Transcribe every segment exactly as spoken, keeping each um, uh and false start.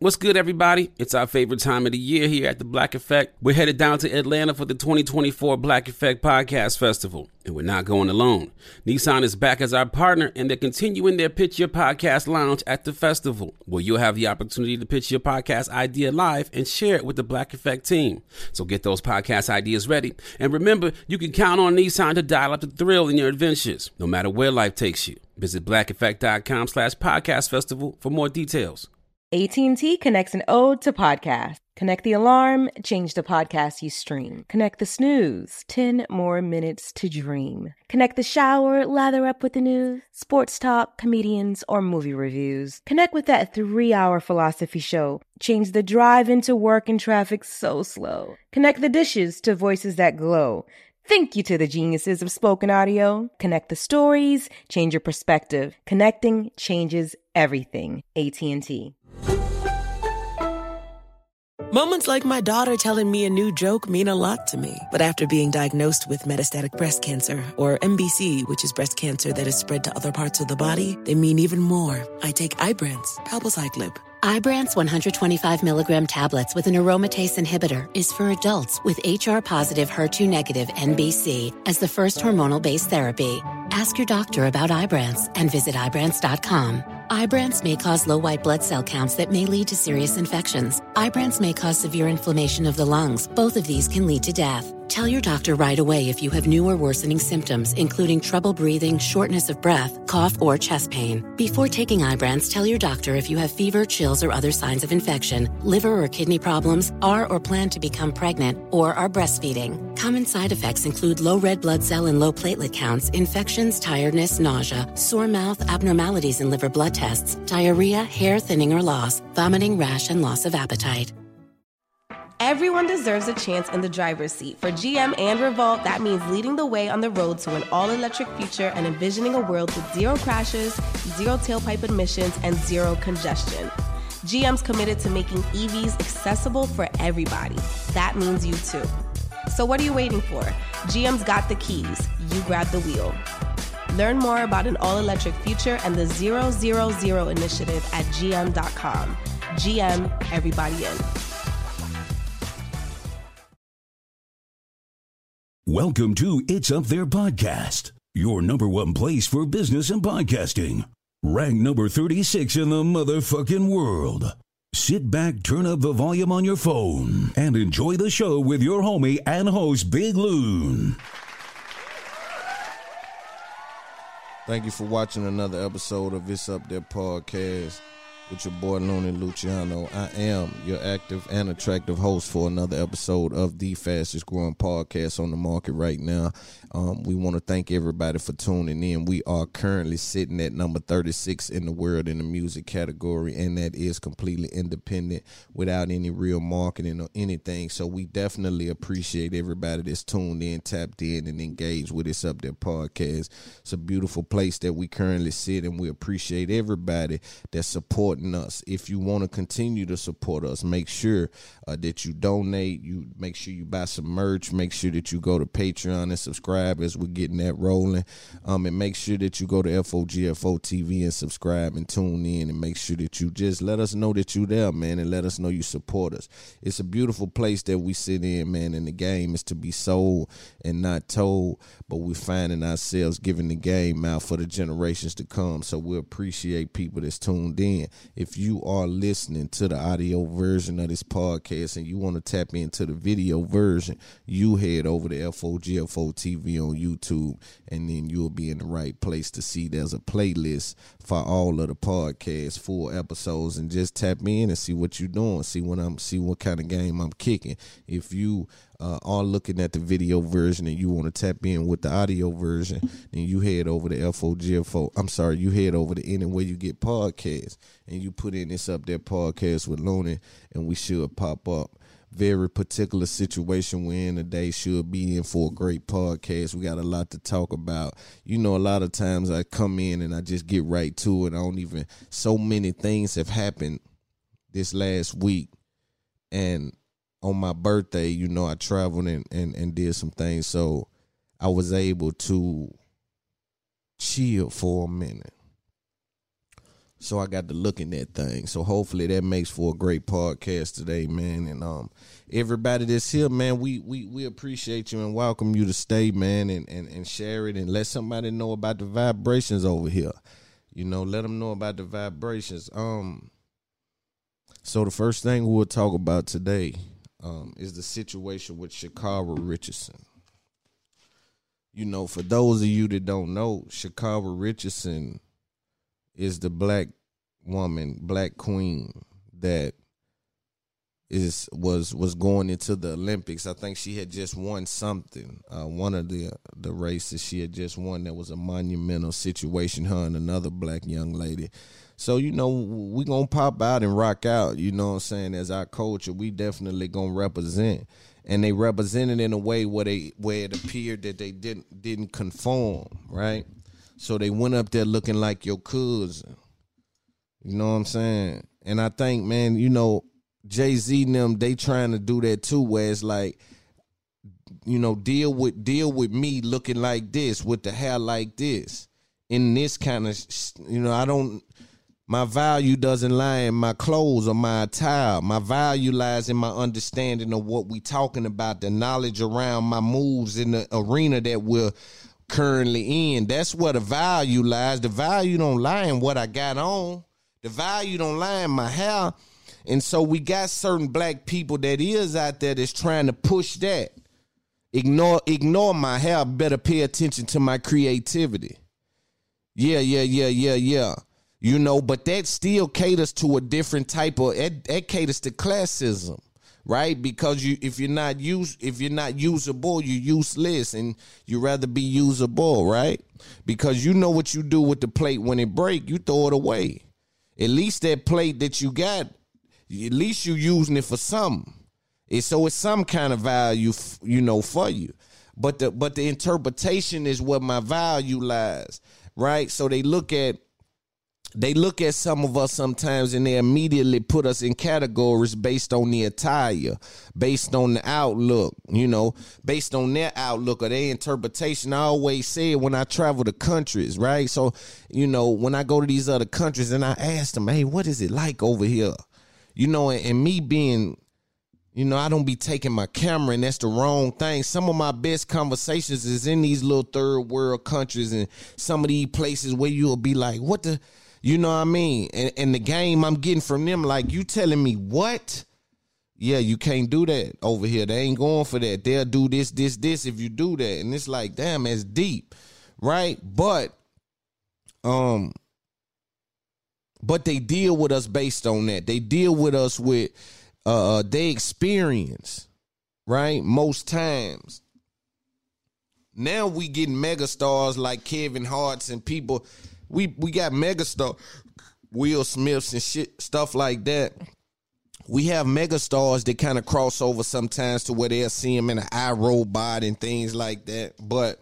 What's good, everybody? It's our favorite time of the year here at the Black Effect. We're headed down to Atlanta for the twenty twenty-four Black Effect Podcast Festival, and we're not going alone. Nissan is back as our partner, and they're continuing their Pitch Your Podcast Lounge at the festival, where you'll have the opportunity to pitch your podcast idea live and share it with the Black Effect team. So get those podcast ideas ready, and remember, you can count on Nissan to dial up the thrill in your adventures, no matter where life takes you. Visit blackeffect.com slash podcast festival for more details. A T and T connects an ode to podcasts. Connect the alarm, change the podcast you stream. Connect the snooze, ten more minutes to dream. Connect the shower, lather up with the news, sports talk, comedians, or movie reviews. Connect with that three-hour philosophy show. Change the drive into work and traffic so slow. Connect the dishes to voices that glow. Thank you to the geniuses of spoken audio. Connect the stories, change your perspective. Connecting changes everything. A T and T. Moments like my daughter telling me a new joke mean a lot to me. But after being diagnosed with metastatic breast cancer, or M B C, which is breast cancer that is spread to other parts of the body, they mean even more. I take Ibrance, palbociclib. Ibrance one hundred twenty-five milligram tablets with an aromatase inhibitor is for adults with H R-positive, H E R two negative M B C as the first hormonal-based therapy. Ask your doctor about Ibrance and visit Ibrance dot com. Ibrance may cause low white blood cell counts that may lead to serious infections. Ibrance may cause severe inflammation of the lungs. Both of these can lead to death. Tell your doctor right away if you have new or worsening symptoms, including trouble breathing, shortness of breath, cough, or chest pain. Before taking Ibrance, tell your doctor if you have fever, chills, or other signs of infection, liver or kidney problems, are or plan to become pregnant, or are breastfeeding. Common side effects include low red blood cell and low platelet counts, infections, tiredness, nausea, sore mouth, abnormalities in liver blood tests, diarrhea, hair thinning or loss, vomiting, rash, and loss of appetite. Everyone deserves a chance in the driver's seat. For G M and Revolt, that means leading the way on the road to an all-electric future and envisioning a world with zero crashes, zero tailpipe emissions, and zero congestion. G M's committed to making E Vs accessible for everybody. That means you too. So what are you waiting for? G M's got the keys. You grab the wheel. Learn more about an all-electric future and the zero zero zero initiative at G M dot com. G M, everybody in. Welcome to It's Up There Podcast, your number one place for business and podcasting. Ranked number thirty-six in the motherfucking world. Sit back, turn up the volume on your phone, and enjoy the show with your homie and host, Big Loon. Thank you for watching another episode of It's Up There Podcast with your boy Looney Luciano. I am your active and attractive host for another episode of the fastest growing podcast on the market right now. Um, we want to thank everybody for tuning in. We are currently sitting at number thirty-six in the world in the music category, and that is completely independent without any real marketing or anything. So we definitely appreciate everybody that's tuned in, tapped in, and engaged with It's Up There Podcast. It's a beautiful place that we currently sit, and we appreciate everybody that's supporting us. If you want to continue to support us, make sure uh, that you donate. You make sure you buy some merch. Make sure that you go to Patreon and subscribe as we're getting that rolling. Um, and make sure that you go to F O G F O T V and subscribe and tune in, and make sure that you just let us know that you there, man, and let us know you support us. It's a beautiful place that we sit in, man, and the game is to be sold and not told, but we're finding ourselves giving the game out for the generations to come. So we appreciate people that's tuned in. If you are listening to the audio version of this podcast and you want to tap into the video version, you head over to F O G F O T V on YouTube, and then you'll be in the right place to see there's a playlist for all of the podcast, full episodes, and just tap in and see what you're doing, see what I'm, see what kind of game I'm kicking. If you uh, are looking at the video version and you want to tap in with the audio version, then you head over to F O G F O. I'm sorry, you head over to anywhere you get podcasts, and you put in It's Up There Podcast with Looney, and we should pop up. Very particular situation we're in today, should be in for a great podcast. We got a lot to talk about. You know, a lot of times I come in and I just get right to it. I don't even, so many things have happened this last week. And on my birthday, you know, I traveled and, and, and did some things. So I was able to chill for a minute. So I got to look in that thing. So hopefully that makes for a great podcast today, man. And um, everybody that's here, man, we we we appreciate you and welcome you to stay, man, and, and, and share it and let somebody know about the vibrations over here. You know, let them know about the vibrations. Um, so the first thing we'll talk about today um, is the situation with Sha'Carri Richardson. You know, for those of you that don't know, Sha'Carri Richardson is the black woman, black queen that is was was going into the Olympics. I think she had just won something. Uh, one of the the races she had just won that was a monumental situation, her and another black young lady. So, you know, we going to pop out and rock out, you know what I'm saying, as our culture. We definitely going to represent. And they represented in a way where they where it appeared that they didn't didn't conform, right? So they went up there looking like your cousin. You know what I'm saying? And I think, man, you know, Jay-Z and them, they trying to do that too, where it's like, you know, deal with deal with me looking like this, with the hair like this, in this kind of, you know, I don't, my value doesn't lie in my clothes or my attire. My value lies in my understanding of what we talking about, the knowledge around my moves in the arena that we're currently in. That's where the value lies. The value don't lie in what I got on. The value don't lie in my hair. And so we got certain black people that is out there that's trying to push that. Ignore, ignore my hair. Better pay attention to my creativity. Yeah, yeah, yeah, yeah, yeah. You know, but that still caters to a different type of, that, that caters to classism. Right, because you, if you're not use, if you're not usable, you're useless, and you rather be usable, right? Because you know what you do with the plate when it break, you throw it away. At least that plate that you got, at least you using it for something. It's, so it's some kind of value, you know, for you. But the but the interpretation is where my value lies, right? So they look at. They look at some of us sometimes and they immediately put us in categories based on the attire, based on the outlook, you know, based on their outlook or their interpretation. I always say when I travel to countries, right? So, you know, when I go to these other countries and I ask them, hey, what is it like over here? You know, and, and me being, you know, I don't be taking my camera, and that's the wrong thing. Some of my best conversations is in these little third world countries and some of these places where you'll be like, what the... You know what I mean? And, and the game I'm getting from them, like, you telling me what? Yeah, you can't do that over here. They ain't going for that. They'll do this, this, this if you do that. And it's like, damn, it's deep, right? But, um, but they deal with us based on that. They deal with us with uh, their experience, right? Most times. Now we getting mega stars like Kevin Hart's and people... We we got megastar Will Smiths and shit, stuff like that. We have megastars that kind of cross over sometimes to where they'll see him in an iRobot and things like that. But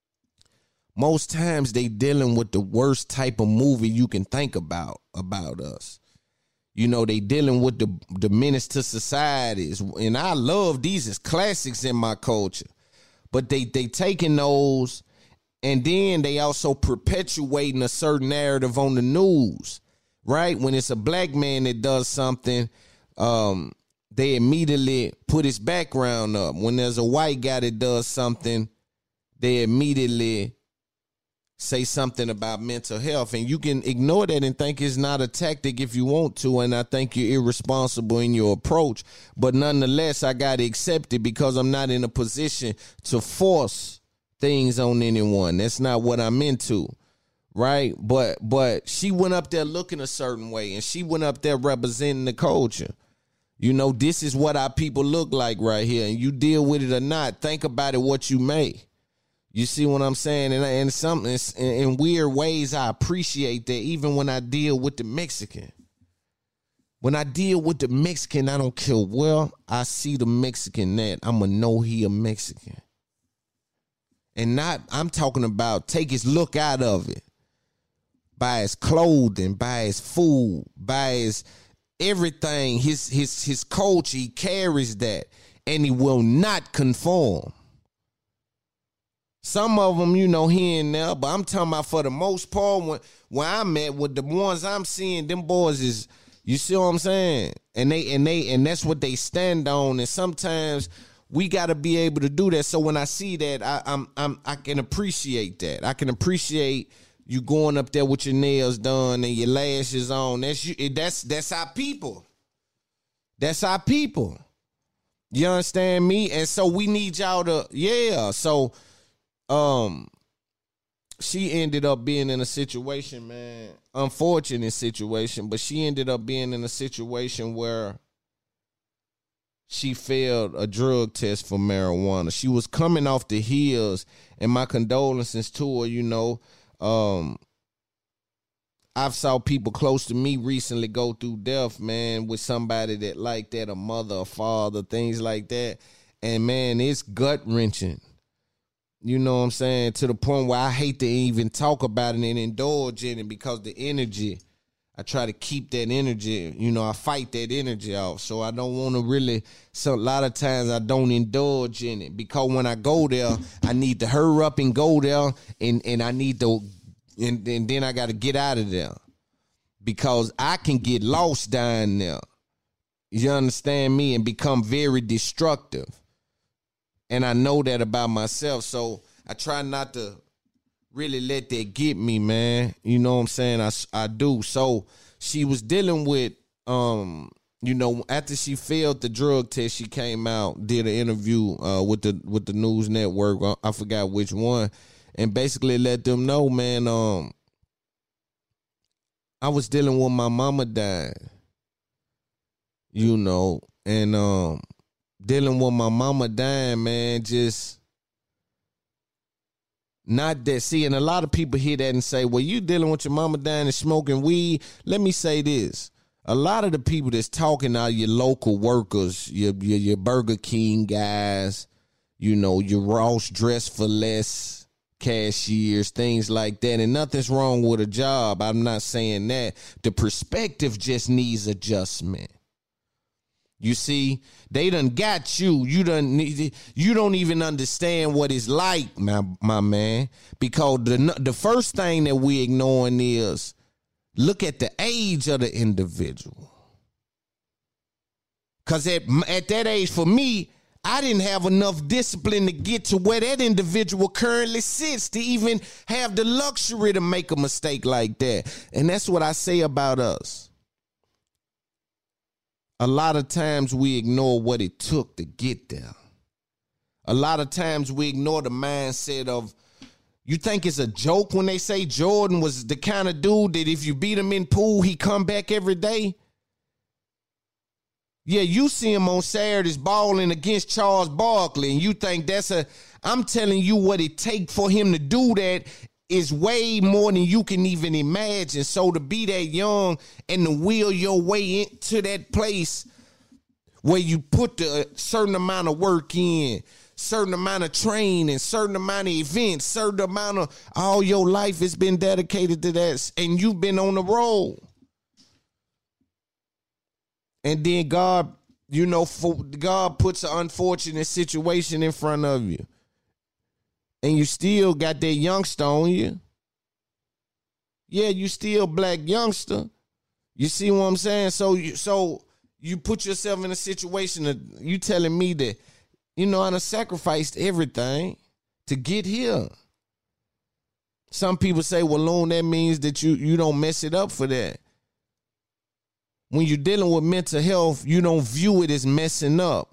most times they dealing with the worst type of movie you can think about about us. You know, they dealing with the, the menace to societies. And I love these as classics in my culture. But they they taking those... And then they also perpetuating a certain narrative on the news, right? When it's a black man that does something, um, they immediately put his background up. When there's a white guy that does something, they immediately say something about mental health. And you can ignore that and think it's not a tactic if you want to. And I think you're irresponsible in your approach. But nonetheless, I got to accept it because I'm not in a position to force things on anyone. That's not what I'm into, right? But but she went up there looking a certain way, and she went up there representing the culture. You know, this is what our people look like right here, and you deal with it or not, think about it what you may. You see what I'm saying? And, and some, in weird ways, I appreciate that even when I deal with the Mexican. When I deal with the Mexican, I don't care. Well, I see the Mexican that I'm going to know he a Mexican. And not, I'm talking about take his look out of it. By his clothing, by his food, by his everything, his his his culture, he carries that. And he will not conform. Some of them, you know, here and there, but I'm talking about for the most part, when, where I'm at, with the ones I'm seeing, them boys is, you see what I'm saying? And they and they and that's what they stand on. And sometimes we got to be able to do that. So when I see that, I, I'm I'm I can appreciate that. I can appreciate you going up there with your nails done and your lashes on. That's you. That's that's our people. That's our people. You understand me? And so we need y'all to, yeah. So. Um, she ended up being in a situation, man, unfortunate situation, but she ended up being in a situation where she failed a drug test for marijuana. She was coming off the heels, and my condolences to her, you know. Um, I've saw people close to me recently go through death, man, with somebody that like that, a mother, a father, things like that. And, man, it's gut-wrenching. You know what I'm saying? To the point where I hate to even talk about it and indulge in it because the energy, I try to keep that energy, you know, I fight that energy off. So I don't want to really, so a lot of times I don't indulge in it because when I go there, I need to hurry up and go there and, and I need to, and, and then I got to get out of there because I can get lost down there. You understand me? And become very destructive. And I know that about myself, so I try not to really let that get me, man. You know what I'm saying? I, I do. So she was dealing with, um, you know, after she failed the drug test, she came out, did an interview uh, with the with the news network. I forgot which one, and basically let them know, man, um, I was dealing with my mama dying, you know, and um. Dealing with my mama dying, man, just not that. See, and a lot of people hear that and say, well, you dealing with your mama dying and smoking weed. Let me say this. A lot of the people that's talking are your local workers, your, your, your Burger King guys, you know, your Ross Dress for Less cashiers, things like that. And nothing's wrong with a job. I'm not saying that. The perspective just needs adjustment. You see, they done got you. You done need. You don't even understand what it's like, my my man. Because the the first thing that we ignoring is look at the age of the individual. Because at at that age, for me, I didn't have enough discipline to get to where that individual currently sits to even have the luxury to make a mistake like that. And that's what I say about us. A lot of times we ignore what it took to get there. A lot of times we ignore the mindset of, you think it's a joke when they say Jordan was the kind of dude that if you beat him in pool, he come back every day? Yeah, you see him on Saturdays balling against Charles Barkley, and you think that's a, I'm telling you what it take for him to do that is way more than you can even imagine. So to be that young and to wheel your way into that place where you put the certain amount of work in, certain amount of training, certain amount of events, certain amount of, all your life has been dedicated to that, and you've been on the road. And then God, you know, for, God puts an unfortunate situation in front of you. And you still got that youngster on you. Yeah, you still black youngster. You see what I'm saying? So you, so you put yourself in a situation that you telling me that, you know, I done sacrificed everything to get here. Some people say, well, Loon, that means that you, you don't mess it up for that. When you're dealing with mental health, you don't view it as messing up.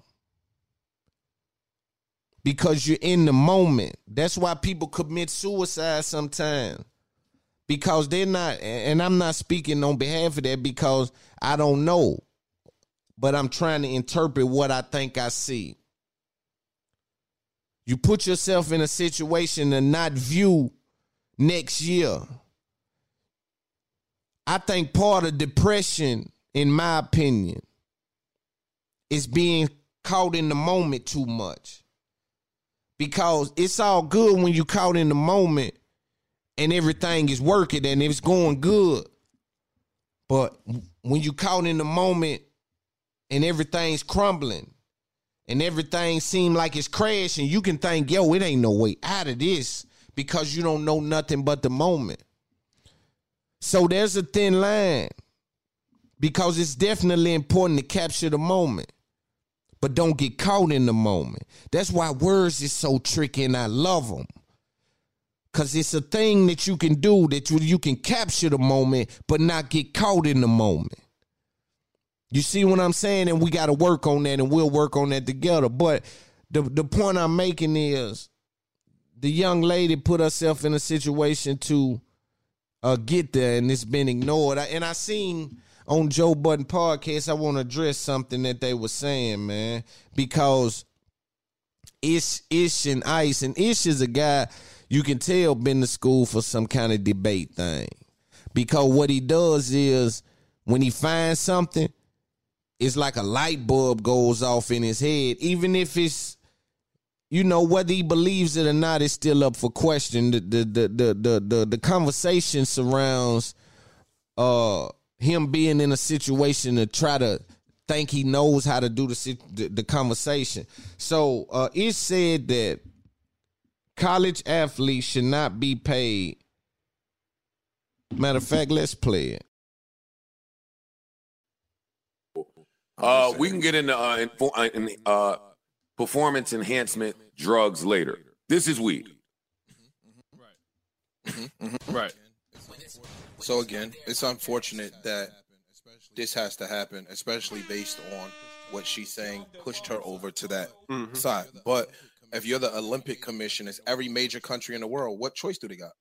Because you're in the moment. That's why people commit suicide sometimes. Because they're not, and I'm not speaking on behalf of that because I don't know. But I'm trying to interpret what I think I see. You put yourself in a situation to not view next year. I think part of depression, in my opinion, is being caught in the moment too much. Because it's all good when you caught in the moment and everything is working and it's going good. But when you caught in the moment and everything's crumbling and everything seem like it's crashing, you can think, yo, it ain't no way out of this because you don't know nothing but the moment. So there's a thin line because it's definitely important to capture the moment, but don't get caught in the moment. That's why words is so tricky, and I love them. Because it's a thing that you can do, that you, you can capture the moment, but not get caught in the moment. You see what I'm saying? And we got to work on that, and we'll work on that together. But the, the point I'm making is the young lady put herself in a situation to uh, get there, and it's been ignored. I, and I seen on Joe Budden podcast, I want to address something that they were saying, man, because Ish, Ish and Ice, and Ish is a guy you can tell been to school for some kind of debate thing. Because what he does is when he finds something, it's like a light bulb goes off in his head. Even if it's, you know, whether he believes it or not, it's still up for question. The the the the the, the, the conversation surrounds uh him being in a situation to try to think he knows how to do the the, the conversation. So uh, it said that college athletes should not be paid. Matter of fact, let's play it. Uh, we can get into uh, in, uh, performance enhancement drugs later. This is weed. Right. Mm-hmm, mm-hmm. Right. So again, it's unfortunate that this has to happen, especially based on what she's saying pushed her over to that mm-hmm. side. But if you're the Olympic Commission, it's every major country in the world. What choice do they got?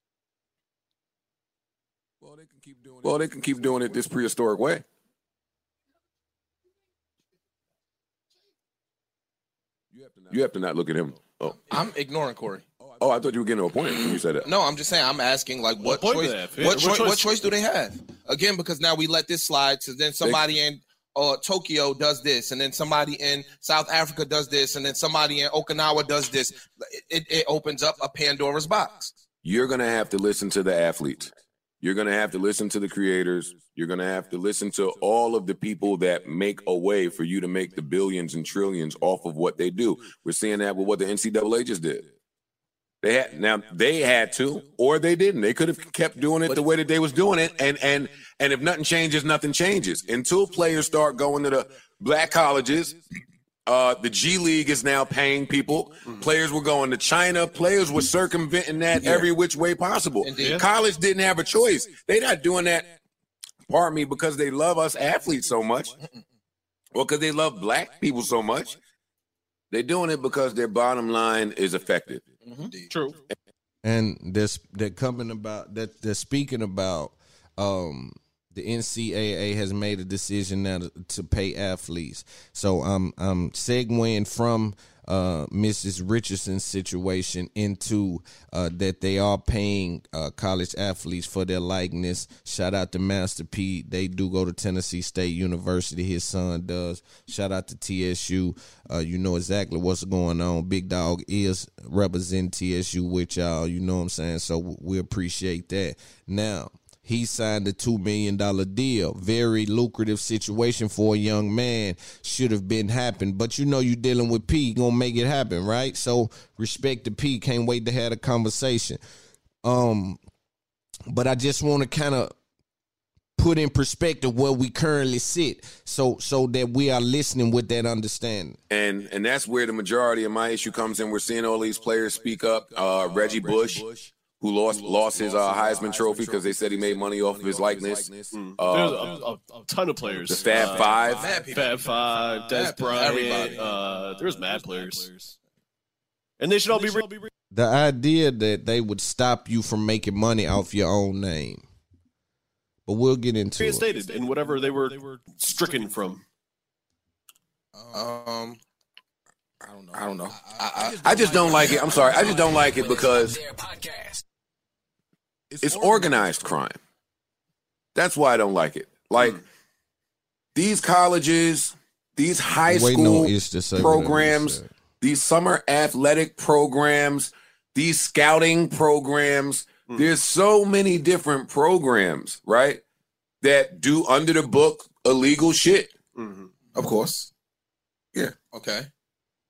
Well, they can keep doing it. Well, they can keep doing it this prehistoric way. You have to not, you have to not look at him. Oh, I'm ignoring Corey. Oh, I thought you were getting to a point when you said that. No, I'm just saying. I'm asking, like, what, what choice? Yeah. What, cho- what choice? What choice do they have? Again, because now we let this slide. So then somebody they, in uh, Tokyo does this, and then somebody in South Africa does this, and then somebody in Okinawa does this. It, it opens up a Pandora's box. You're gonna have to listen to the athletes. You're gonna have to listen to the creators. You're gonna have to listen to all of the people that make a way for you to make the billions and trillions off of what they do. We're seeing that with what the N C double A just did. They had now they had to, or they didn't. They could have kept doing it the way that they was doing it, and and and if nothing changes, nothing changes. Until players start going to the black colleges, uh, the G League is now paying people. Mm-hmm. Players were going to China. Players were circumventing that yeah. every which way possible. Indeed. College didn't have a choice. They're not doing that, pardon me, because they love us athletes so much, or because they love black people so much. They're doing it because their bottom line is affected. Mm-hmm. True. And they're, they're coming about that they're speaking about um, the N C double A has made a decision now to, to pay athletes. So I'm I'm segueing from uh, Missus Richardson's situation into uh, that they are paying uh, college athletes for their likeness. Shout out to Master P. They do go to Tennessee State University. His son does. Shout out to T S U. Uh, you know exactly what's going on. Big Dog is representing T S U with y'all. You know what I'm saying? So we appreciate that. Now, he signed a two million dollars deal. Very lucrative situation for a young man. Should have been happened. But you know you dealing with P. Gonna make it happen, right? So respect to P. Can't wait to have a conversation. Um, But I just want to kind of put in perspective where we currently sit so so that we are listening with that understanding. And and that's where the majority of my issue comes in. We're seeing all these players speak up. Uh, Reggie Bush, who lost lost his uh, Heisman Trophy because they said he made money off of his likeness. Mm. Uh, There's a, a, a ton of players. The Fab uh, Five. Fab Five, Des Bryant. Uh, there's mad players. And they should all be... Re- the idea that they would stop you from making money off your own name. But we'll get into it. Reinstated in whatever they were stricken from. Um... I don't know. I don't know. I, I, I just don't like it. I'm sorry. I just don't like it because it's organized crime. That's why I don't like it. Like these colleges, these high school programs, these summer athletic programs, these scouting programs. Mm. There's so many different programs, right, that do under the book illegal shit. Mm-hmm. Of course. Yeah. Okay.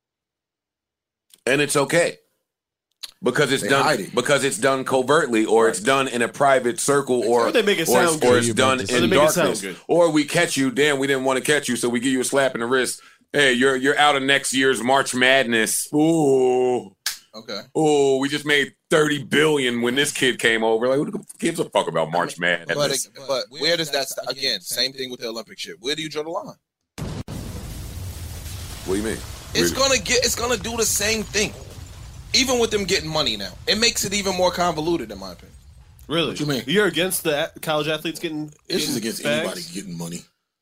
And it's okay. Because it's they done it. because it's done covertly, or right. it's done in a private circle, or, or they make it or, sound it's, good. or it's done in darkness. Or we catch you, damn, we didn't want to catch you, so we give you a slap in the wrist. Hey, you're you're out of next year's March Madness. Ooh. Okay. Oh, we just made thirty billion when this kid came over. Like, who gives a fuck about March Madness? But, but where does that st- again? Same thing with the Olympic shit. Where do you draw the line? What do you mean? It's gonna get. It's gonna do the same thing. Even with them getting money now, it makes it even more convoluted, in my opinion. Really? What you mean? You're against the college athletes getting? This is against bags? anybody getting money.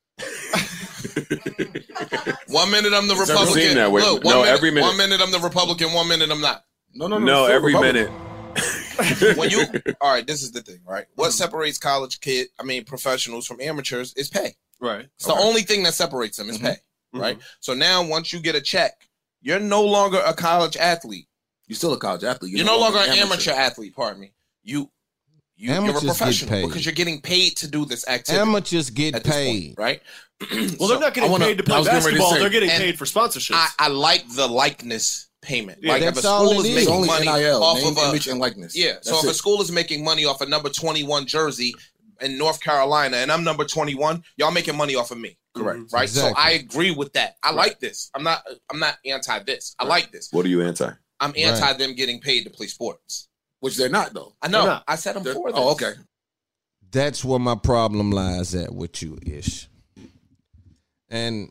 One minute I'm the Republican. That way. Look, one, no, minute, every minute. one minute I'm the Republican. One minute I'm not. No, no, no. No, every minute. When you all right, this is the thing, right? What separates college kid, I mean professionals from amateurs is pay. Right. It's okay. The only thing that separates them is mm-hmm. pay. Right. Mm-hmm. So now once you get a check, you're no longer a college athlete. You're still a college athlete. You're, you're no, no longer an amateur. amateur athlete, pardon me. You, you you're a professional because you're getting paid to do this activity. Amateurs get paid. Point, right? Well, so they're not getting wanna, paid to play basketball. Say, they're getting paid for sponsorships. I, I like the likeness payment. Yeah, like if a school is, is making money N I L, off name, of a, image, and likeness. Yeah, that's so if it. a school is making money off a number twenty-one jersey in North Carolina and I'm number twenty-one, y'all making money off of me. Correct. Right? Exactly. So I agree with that. I right. like this. I'm not I'm not anti this. I like this. What are you anti? I'm anti right. them getting paid to play sports. Which they're not, though. I know. I said I'm they're, for this. Oh, okay. That's where my problem lies at with you, Ish. And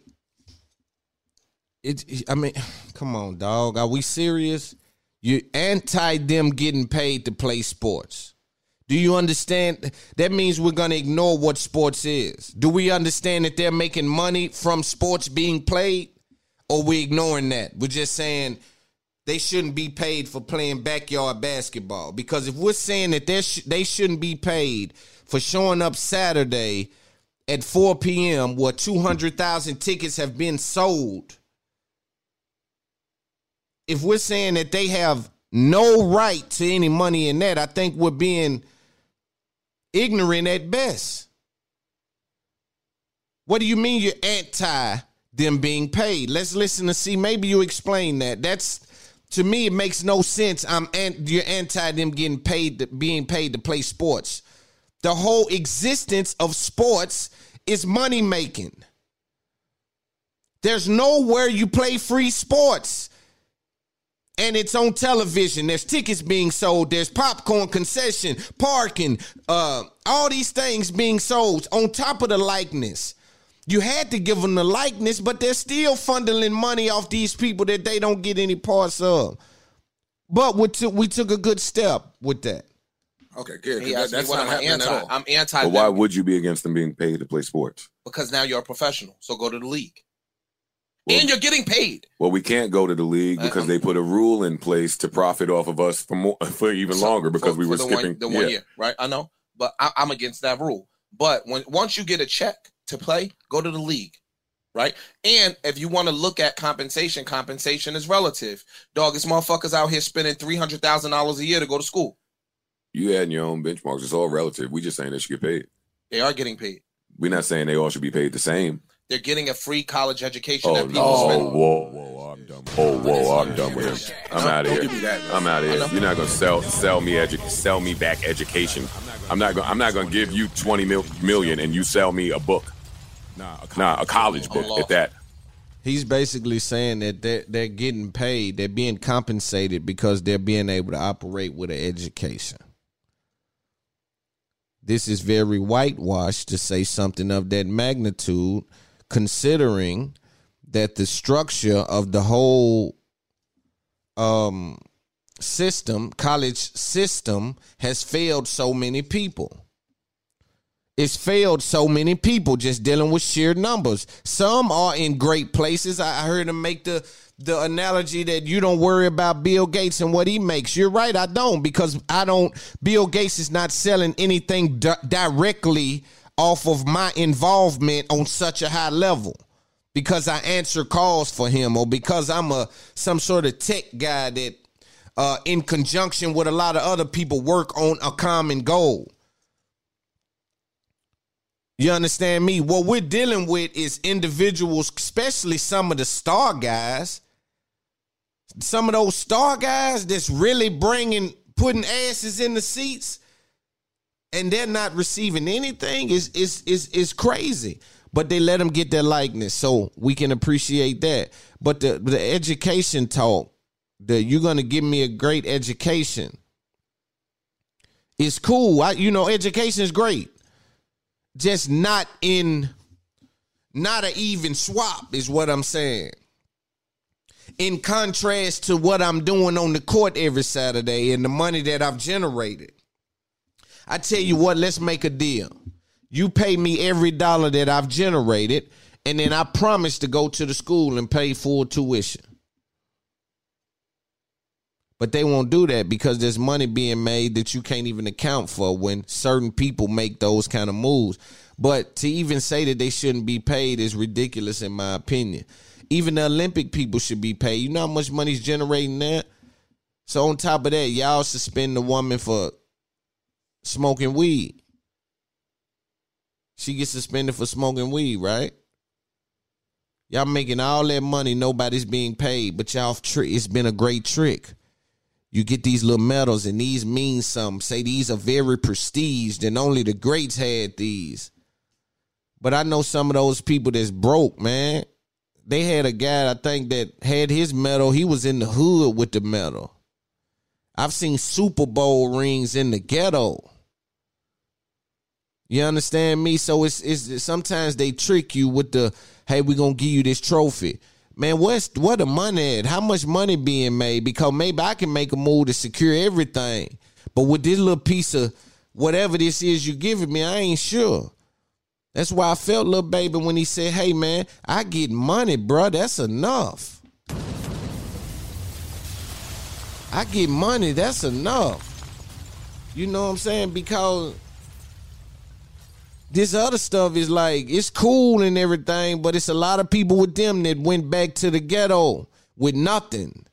it, I mean, come on, dog. Are we serious? You're anti them getting paid to play sports. Do you understand? That means we're going to ignore what sports is. Do we understand that they're making money from sports being played? Or we ignoring that? We're just saying they shouldn't be paid for playing backyard basketball. Because if we're saying that sh- they shouldn't be paid for showing up Saturday at four p.m. where two hundred thousand tickets have been sold, if we're saying that they have no right to any money in that, I think we're being ignorant at best. What do you mean you're anti them being paid? Let's listen to see. Maybe you explain that. That's, to me, it makes no sense. I'm an, you're anti them getting paid, to, being paid to play sports. The whole existence of sports is money making. There's nowhere you play free sports. And it's on television. There's tickets being sold. There's popcorn concession, parking, uh, all these things being sold on top of the likeness. You had to give them the likeness, but they're still funneling money off these people that they don't get any parts of. But we took, we took a good step with that. Okay, good. He that, that's not happening anti. at all. I'm anti. But why would you be against them being paid to play sports? Because now you're a professional, so go to the league. Well, and you're getting paid. Well, we can't go to the league because they put a rule in place to profit off of us for more, for even so, longer because for, we were the skipping one, the yeah. one year, right? I know, but I, I'm against that rule. But when once you get a check to play, go to the league, right? And if you want to look at compensation, compensation is relative. Dog, this motherfuckers out here spending three hundred thousand dollars a year to go to school. You adding your own benchmarks. It's all relative. We just saying they should get paid. They are getting paid. We're not saying they all should be paid the same. They're getting a free college education oh, that people no. spend. Oh, whoa, whoa, I'm done. Oh, whoa, I'm done with him. I'm out of here. I'm out of here. You're not gonna sell sell me edu- sell me back education. I'm not gonna I'm not gonna give you twenty mil- million and you sell me a book. Nah, a college book at that. He's basically saying that they're, they're getting paid, they're being compensated because they're being able to operate with an education. This is very whitewashed to say something of that magnitude, considering that the structure of the whole um, system, college system, has failed so many people. It's failed so many people just dealing with sheer numbers. Some are in great places. I heard him make the the analogy that you don't worry about Bill Gates and what he makes. You're right, I don't, because I don't, Bill Gates is not selling anything di- directly off of my involvement on such a high level because I answer calls for him or because I'm a some sort of tech guy that uh, in conjunction with a lot of other people work on a common goal. You understand me? What we're dealing with is individuals, especially some of the star guys, some of those star guys that's really bringing, putting asses in the seats, and they're not receiving anything is is is is crazy. But they let them get their likeness, so we can appreciate that. But the the education talk, that you're gonna give me a great education, is cool. I, you know, education is great, just not in, not an even swap is what I'm saying. In contrast to what I'm doing on the court every Saturday and the money that I've generated. I tell you what, let's make a deal. You pay me every dollar that I've generated, and then I promise to go to the school and pay full tuition. But they won't do that because there's money being made that you can't even account for when certain people make those kind of moves. But to even say that they shouldn't be paid is ridiculous in my opinion. Even the Olympic people should be paid. You know how much money's generating there? So on top of that, y'all suspend the woman for smoking weed. She gets suspended for smoking weed, right? Y'all making all that money, nobody's being paid, but y'all, it's been a great trick. You get these little medals, and these mean something. Say these are very prestiged, and only the greats had these. But I know some of those people that's broke, man. They had a guy, I think, that had his medal. He was in the hood with the medal. I've seen Super Bowl rings in the ghetto. You understand me? So it's it's sometimes they trick you with the, hey, we're going to give you this trophy. Man, what's what the money at? How much money being made? Because maybe I can make a move to secure everything. But with this little piece of whatever this is you giving me, I ain't sure. That's why I felt Lil Baby when he said, hey, man, I get money, bro. That's enough. I get money. That's enough. You know what I'm saying? Because this other stuff is like, it's cool and everything, but it's a lot of people with them that went back to the ghetto with nothing.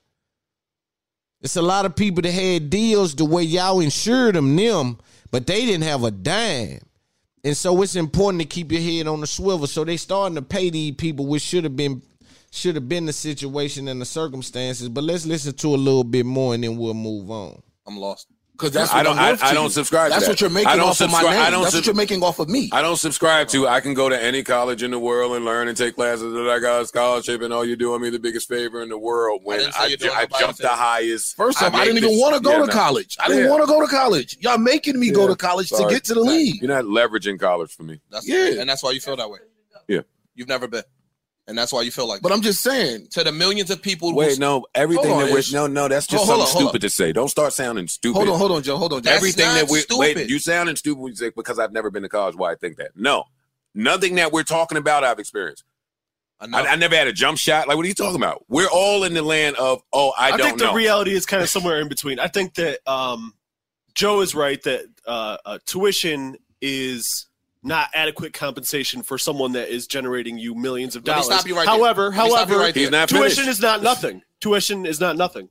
It's a lot of people that had deals the way y'all insured them, them, but they didn't have a dime. And so it's important to keep your head on the swivel. So they starting to pay these people, which should have been should have been the situation and the circumstances. But let's listen to a little bit more and then we'll move on. I'm lost. Because that's I what don't. I'm I, worth I to don't you. subscribe. That's to that. what you're making I don't off of my subscribe- name. I don't That's sub- what you're making off of me. I don't subscribe to. I can go to any college in the world and learn and take classes that I got a scholarship, and all you're doing me the biggest favor in the world. When didn't say I, you're doing I, nobody jumped the a favor. highest. First off, I, made didn't even this- want to go yeah, to no. college. I didn't Yeah. want to go to college. Y'all making me go Yeah. to college Sorry. to get to the league. You're not leveraging college for me. That's, Yeah. And that's why you feel that way. Yeah. You've never been. And that's why you feel like But that. I'm just saying. To the millions of people. Wait, who, no. Everything Hold on, that we're Ish. no, no. That's just Hold- hold something on, hold stupid to say. Don't start sounding stupid. Hold on, hold on, Joe. Hold on. Joe. Everything not that we wait, stupid. you sounding stupid when you say because I've never been to college. Why I think that? No, nothing that we're talking about I've experienced. I, know. I, I never had a jump shot. Like, what are you talking about? We're all in the land of oh, I, I, don't think the know. reality is kind of somewhere in between. I think that um, Joe is right that uh, uh, tuition is not adequate compensation for someone that is generating you millions of Let me dollars. stop you right there. however, Let me stop you however, right there. He's not tuition finished. is not nothing. Tuition is not nothing.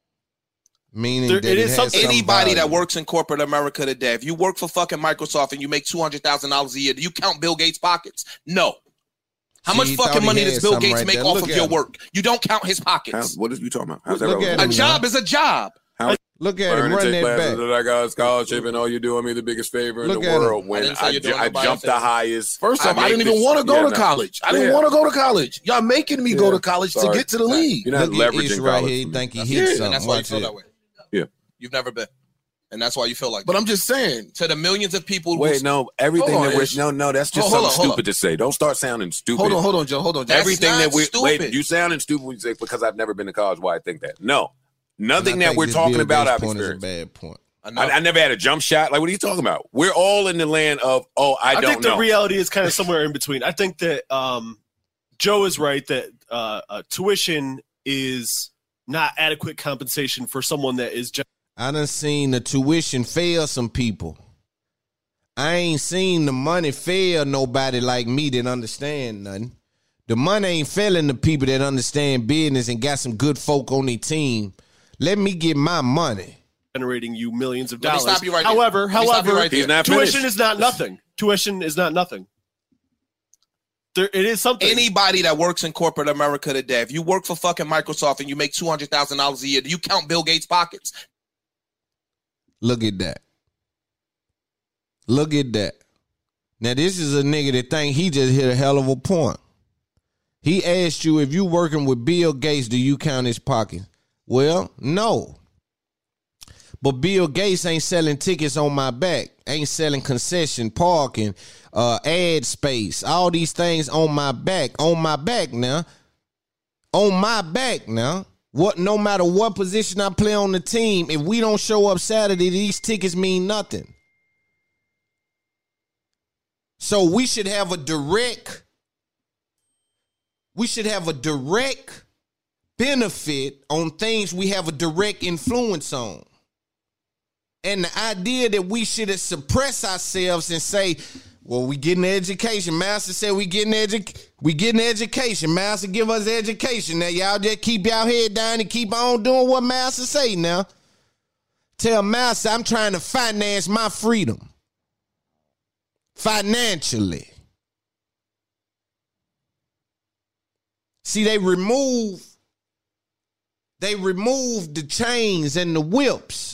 Meaning There- that it it, is has something- some Anybody that value. works in corporate America today, if you work for fucking Microsoft and you make two hundred thousand dollars a year, do you count Bill Gates' pockets? No. How See, much he thought fucking he money had does Bill something Gates right make there. off Look of at your him. work? You don't count his How, pockets. what are you talking about? How's that Look at relevant? him A job is a job. How Look at him, learn and run take that classes back. that I got a scholarship, and all you're doing me the biggest favor in Look the at him. world. I When didn't say I, you're doing ju- I nobody a jumped the favor. highest. First off, I, make didn't even this- want to go yeah, to no. college. I didn't Yeah. want to go to college. Y'all making me go Yeah. to college Sorry. to get to the league. You're not Look at leveraging Ish right college here. He for me. think he That's hit it. something. And that's why you Watch feel it. that way. Yeah. You've never been. And that's why you feel like But that. I'm just saying. To the millions of people. who- Wait, no. Everything Hold on, that we're Ish. no, no. That's just Hold- hold something on, hold stupid to say. Don't start sounding stupid. Hold on, hold on, Joe. Hold on, Joe. That's Everything not that we stupid. wait, you sounding stupid when you say because I've never been to college. Why I think that? No, And I nothing that think we're this talking Bill about Gates I've point is a experienced. bad point. I know. I, I never had a jump shot. Like, what are you talking about? We're all in the land of oh, I, I, don't think know. the reality is kind of somewhere in between. I think that um, Joe is right that uh, uh, tuition is not adequate compensation for someone that is gen- I done seen the tuition fail some people. I ain't seen the money fail nobody like me that understand nothing. The money ain't failing the people that understand business and got some good folk on their team. Let me get my money. generating you millions of Let me dollars. stop you right there. however, Let me stop you however, right there. He's not tuition finished. is not nothing. Tuition is not nothing. there, it is something. Anybody that works in corporate America today, if you work for fucking Microsoft and you make two hundred thousand dollars a year, do you count Bill Gates' pockets? Look at that. Look at that. Now, this is a nigga that think he just hit a hell of a point. He asked you, if you working with Bill Gates, do you count his pockets? Well, no. But Bill Gates ain't selling tickets on my back. Ain't selling concession, parking, uh, ad space, all these things on my back. On my back now. On my back now. What? No matter what position I play on the team, if we don't show up Saturday, these tickets mean nothing. So we should have a direct, we should have a direct benefit on things we have a direct influence on. And the idea that we should suppress ourselves and say, well, we getting education. Master said we getting edu- we getting education. Master give us education. Now y'all just keep y'all head down and keep on doing what Master say now. Tell Master I'm trying to finance my freedom. Financially. See, they remove, they remove the chains and the whips.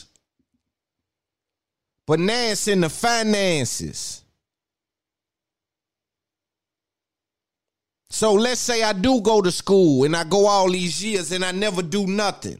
But now it's in the finances. So let's say I do go to school and I go all these years and I never do nothing.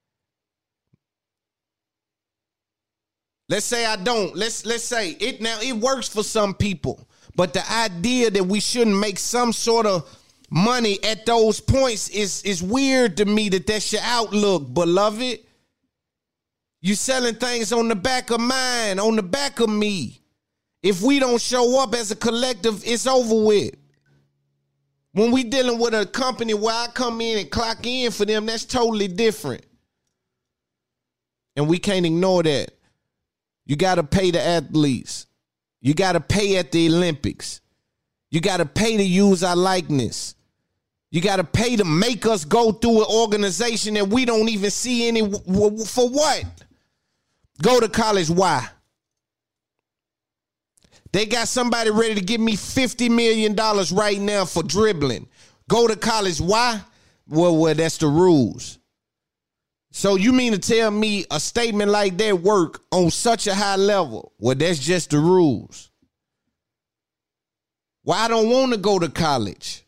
Let's say I don't. Let's let's say it now. It works for some people, but the idea that we shouldn't make some sort of money at those points is is weird to me. That that's your outlook, beloved. You selling things on the back of mine, on the back of me. If we don't show up as a collective, it's over with. When we dealing with a company where I come in and clock in for them, that's totally different. And we can't ignore that. You got to pay the athletes. You got to pay at the Olympics. You got to pay to use our likeness. You got to pay to make us go through an organization that we don't even see any, for what? Go to college, why? They got somebody ready to give me fifty million dollars right now for dribbling. Go to college, why? Well, well, that's the rules. So you mean to tell me a statement like that work on such a high level? Well, that's just the rules. Well, I don't want to go to college.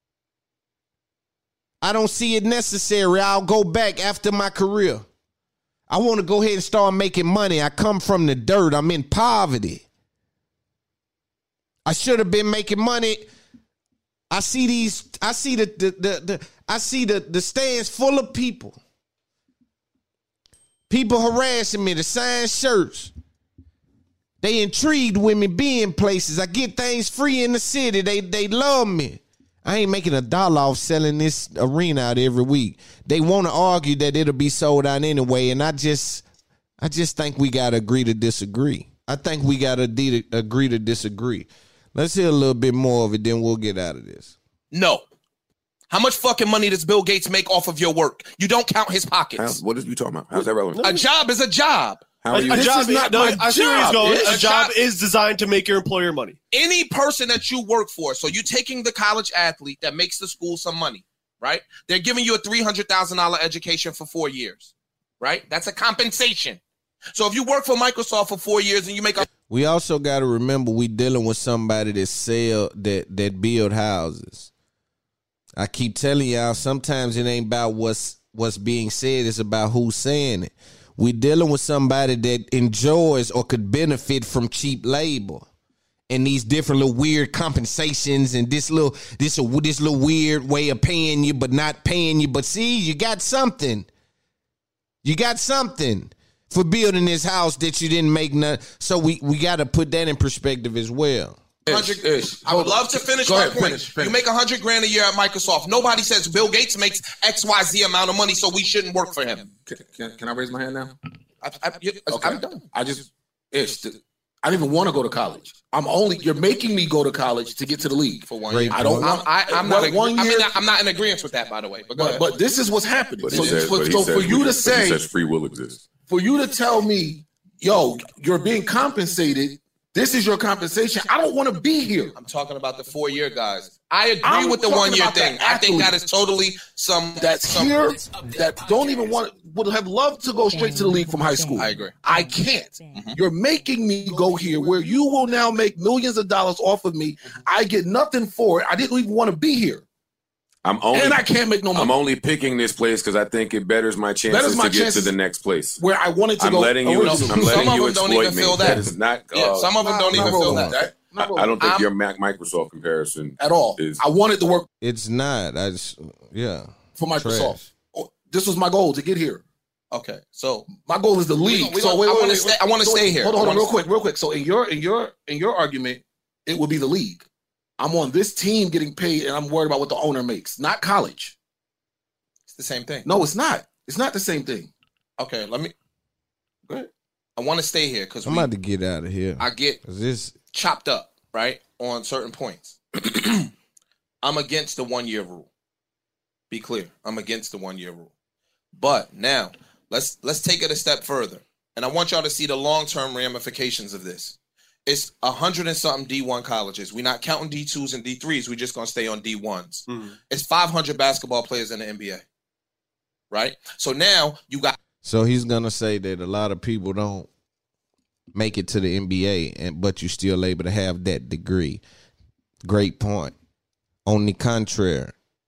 I don't see it necessary. I'll go back after my career. I want to go ahead and start making money. I come from the dirt. I'm in poverty. I should have been making money. I see these, I see the the the, the I see the, the stands full of people. People harassing me to sign shirts. They intrigued with me being places. I get things free in the city. They they love me. I ain't making a dollar off selling this arena out every week. They want to argue that it'll be sold out anyway, and I just I just think we got to agree to disagree. I think we got to de- agree to disagree. Let's hear a little bit more of it, then we'll get out of this. No. How much fucking money does Bill Gates make off of your work? You don't count his pockets. How, what are you talking about? How's that relevant? A job is a job. How A, are you? a This job is not no, my I see where he's job. going. It's A a job job. is designed to make your employer money. Any person that you work for, so you're taking the college athlete that makes the school some money, right? They're giving you a three hundred thousand dollars education for four years, right? That's a compensation. So if you work for Microsoft for four years and you make a... We also got to remember we dealing with somebody that sell, that, that build houses. I keep telling y'all, sometimes it ain't about what's what's being said, it's about who's saying it. We dealing with somebody that enjoys or could benefit from cheap labor and these different little weird compensations and this little this this little weird way of paying you but not paying you. But see, you got something. You got something for building this house that you didn't make none. So we, we got to put that in perspective as well. Ish, ish. I would love to finish Go my ahead, point. finish, finish. You make a hundred grand a year at Microsoft. Nobody says Bill Gates makes X Y Z amount of money, so we shouldn't work for him. Can, can, can I raise my hand now? I, I, you- Okay. I'm done. I just, ish, th- I didn't even want to go to college. I'm only, you're making me go to college to get to the league. For one Great year, I don't I'm, want. I, I'm what, not. Agree- one I year. mean, I'm not in agreement with that, by the way. But go but, ahead. but this is what's happening. But So, he says, for, but he so says for we- you to but he say, says free will exists. for you to tell me, yo, you're being compensated. This is your compensation. I don't want to be here. I'm talking about the four-year guys. I agree I'm with the talking one year about thing. the I think that athlete is totally some that's some, here that don't even want would have loved to go straight to the league from high school. I agree. I can't. Mm-hmm. You're making me go here where you will now make millions of dollars off of me. I get nothing for it. I didn't even want to be here. I'm only, and I can't make no money. I'm only picking this place because I think it betters my chances betters my to get chances to the next place. Where I wanted to I'm go. Letting you, I'm some letting of you them don't exploit even me. feel that. That is not. Uh, yeah, some of them don't even feel that. that. I, I don't think I'm, your Mac Microsoft comparison at all. Is, I wanted to work. It's not. I just yeah. For Microsoft, oh, this was my goal to get here. Okay, so my goal is the league. We so don't, wait, I wait, want to wait, stay. wait. I want to so stay here. Hold on, hold on, real stay. quick, real quick. So in your in your in your argument, it would be the league. I'm on this team getting paid, and I'm worried about what the owner makes, not college. It's the same thing. No, it's not. It's not the same thing. Okay, let me. Go ahead. I want to stay here because I'm about to get out of here. I get this chopped up right on certain points. I'm against the one year rule. Be clear, I'm against the one year rule. But now let's let's take it a step further, and I want y'all to see the long term ramifications of this. It's a hundred and something D one colleges. We're not counting D twos and D threes. We're just gonna stay on D ones. Mm-hmm. It's five hundred basketball players in the N B A. Right? So now you got. So he's gonna say that a lot of people don't make it to the N B A, and but you're still able to have that degree. Great point. On the contrary,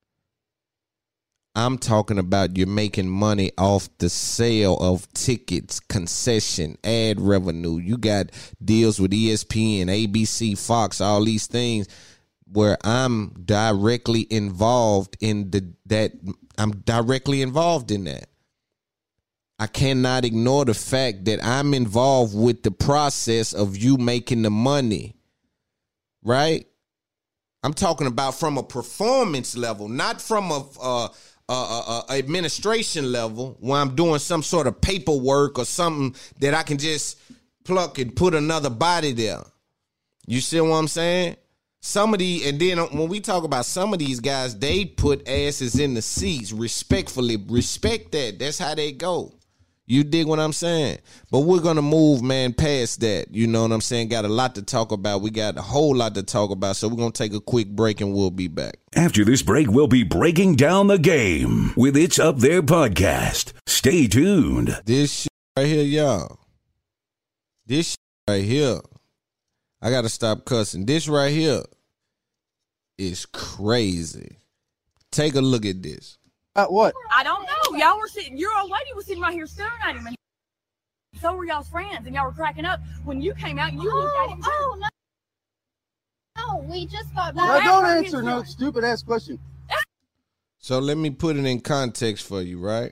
I'm talking about you're making money off the sale of tickets, concession, ad revenue. You got deals with E S P N, A B C, Fox, all these things where I'm directly involved in the that I'm directly involved in that. I cannot ignore the fact that I'm involved with the process of you making the money, right? I'm talking about from a performance level, not from a, a, a, a, a administration level where I'm doing some sort of paperwork or something that I can just pluck and put another body there. You see what I'm saying? Some of the, and then when we talk about some of these guys, they put asses in the seats respectfully. Respect that. That's how they go. You dig what I'm saying? But we're going to move, man, past that. You know what I'm saying? Got a lot to talk about. We got a whole lot to talk about. So we're going to take a quick break and we'll be back. After this break, we'll be breaking down the game with It's Up There podcast. Stay tuned. This shit right here, y'all. This shit right here. I got to stop cussing. This right here is crazy. Take a look at this. About what? I don't know. Y'all were sitting, your old lady was sitting right here staring at him, and so were y'all's friends, and y'all were cracking up. When you came out, you oh, looked at him too. Oh, no. No, we just got back. Now, don't answer no stupid ass question. So let me put it in context for you, right?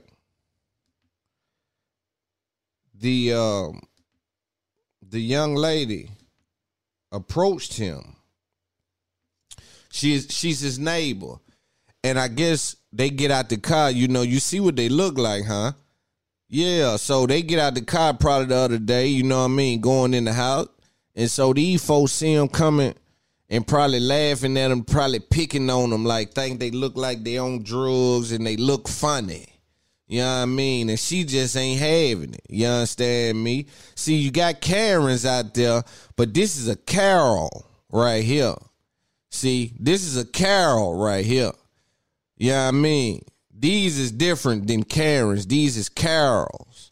The um, the young lady approached him. She's she's his neighbor. And I guess they get out the car, you know, you see what they look like, huh? Yeah, so they get out the car probably the other day, you know what I mean, going in the house. And so these folks see him coming and probably laughing at him, probably picking on them, like think they look like they on drugs and they look funny. You know what I mean? And she just ain't having it. You understand me? See, you got Karens out there, but this is a Carol right here. See, this is a Carol right here. Yeah, you know I mean, these is different than Karens. These is Carols.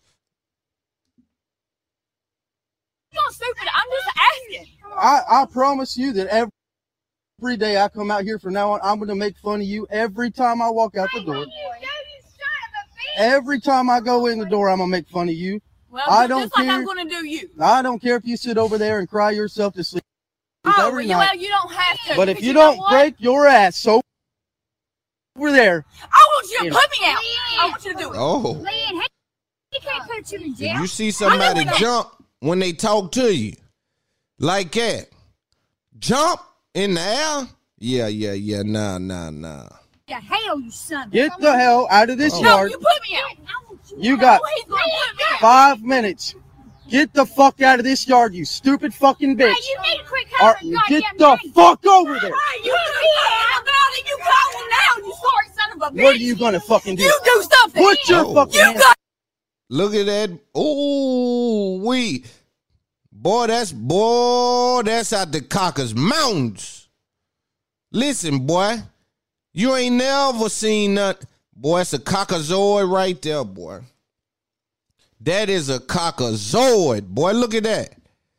You're not stupid. I'm just asking. I, I promise you that every, every day I come out here from now on, I'm going to make fun of you every time I walk out the door. Every time I go in the door, I'm going to make fun of you. Well, I don't just care. like I'm going to do you. I don't care if you sit over there and cry yourself to sleep oh, every well, night. You don't have to. But if you, you don't break your ass so over there. I want you to put me out. I want you to do it. Oh. He can't put you in jail. If you see somebody jump when they talk to you, like that, jump in the air, yeah, yeah, yeah, nah, nah, nah. Yeah, hell, you son. Get the hell out of this oh. yard. No, you put me out. You got no, five minutes. Get the fuck out of this yard, you stupid fucking bitch. Hey, you need to quit Or, get the name. fuck over there. Hey, you talking about it. You call him now, you sorry son of a bitch. What are you gonna fucking do? You do something. Put your oh. fucking you hands. got Look at that. Ooh, we. Boy, that's, boy, that's out the Caucasus Mountains. Listen, boy. You ain't never seen nothing. Boy, it's a cockazoid right there, boy. That is a cockazoid, boy. Look at that.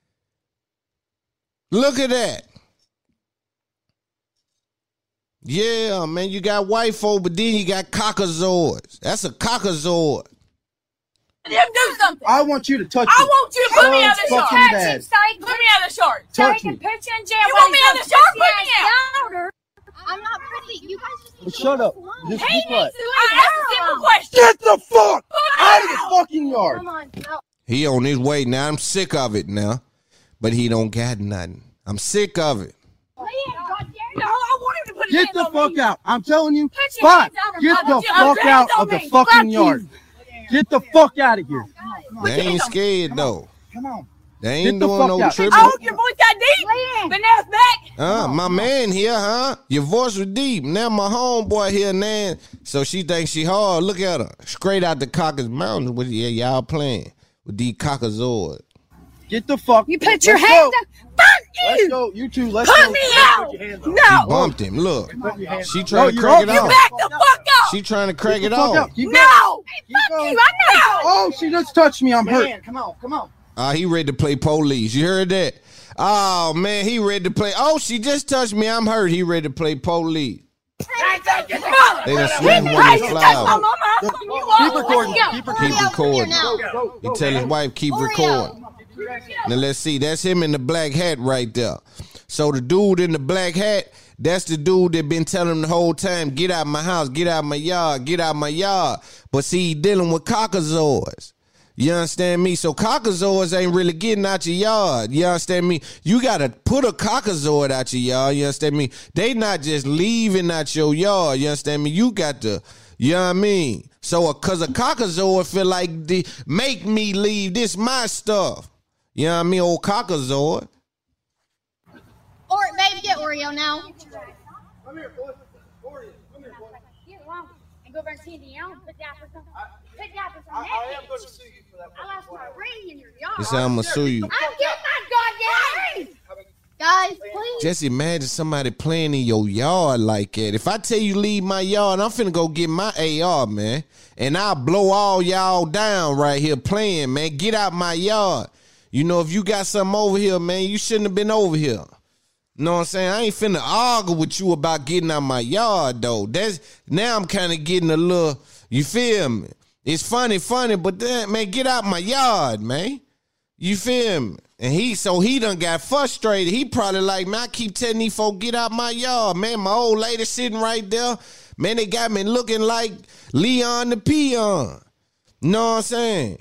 Look at that. Yeah, man, you got white folk, but then you got cockazoids. That's a cockazoid. Do something. I want you to touch I me. want you to put me out of the Fucking shark. bad. Put me out of the shark. Touch me. Put you in jail. You want me out of the shark? Put me out. I'm not pretty. You guys just need Well, to shut leave up. us alone. Just He be quiet. needs to I asked a simple question. Get the fuck Put me out of the out. fucking yard. Come on. No. He on his way now. I'm sick of it now. But he don't got nothing. I'm sick of it. No, I want him to put his Get hands the on fuck me. out. I'm telling you. Put your Fine. hands on him. Get I the want you to put fuck your out hands on of the me. fucking Fuck you. yard. Get the fuck out of here. They ain't scared, though. Come on. They ain't Get the doing fuck no out. tripping. I hope your voice got deep. But now it's back. Uh, my man here, huh? Your voice was deep. Now my homeboy here, Nan. So she thinks she hard. Look at her. Straight out the Caucasus Mountains with yeah, y'all playing with these cockazoids. Get the fuck. You put your Let's hands go. up. Fuck Let's you. go. You two, let's Put go. me out. He No. bumped him. Look. She No, trying to you're crack up. it You off. back the fuck up. She trying to crack Get it the fuck off. out. Keep going. No. Keep Fuck going. you. I know. Oh, she just touched me. I'm hurt. Man, come on. Come on. Ah, he ready to play police. You heard that? Oh, man, he ready to play. Oh, she just touched me. I'm hurt. He ready to play police. They done smacked one of his flowers. Keep recording. Keep recording. Keep recording. Now. He tell his wife, keep recording. Now, let's see. That's him in the black hat right there. So the dude in the black hat, that's the dude that been telling him the whole time, get out my house, get out my yard, get out my yard. But see, he dealing with cockazoids. You understand me? So cockazoids ain't really getting out your yard. You understand me? You got to put a cockazoid out your yard. You understand me? They not just leaving out your yard. You understand me? You got to, you know what I mean? So because a cockazoid feel like the make me leave. This my stuff. You know what I mean? Old cockazoid. Or babe, get Oreo now. Come here, boy. Oreo. Come here, boy. Get along and go over and see the elm. Put that for some. Put that for some. I, I am going to sue you for that. I lost my ring in your yard. This how I'm going to sue you. I'm getting my goddamn ring. Guys, please. Just imagine somebody playing in your yard like that. If I tell you leave my yard, I'm finna go get my A R, man. And I'll blow all y'all down right here playing, man. Get out my yard. You know, if you got something over here, man, you shouldn't have been over here. You know what I'm saying? I ain't finna argue with you about getting out my yard, though. That's now I'm kind of getting a little, you feel me? It's funny, funny, but then, man, get out my yard, man. You feel me? And he, so he done got frustrated. He probably like, man, I keep telling these folk, get out my yard, man. My old lady sitting right there. Man, they got me looking like Leon the Peon. Know what I'm saying?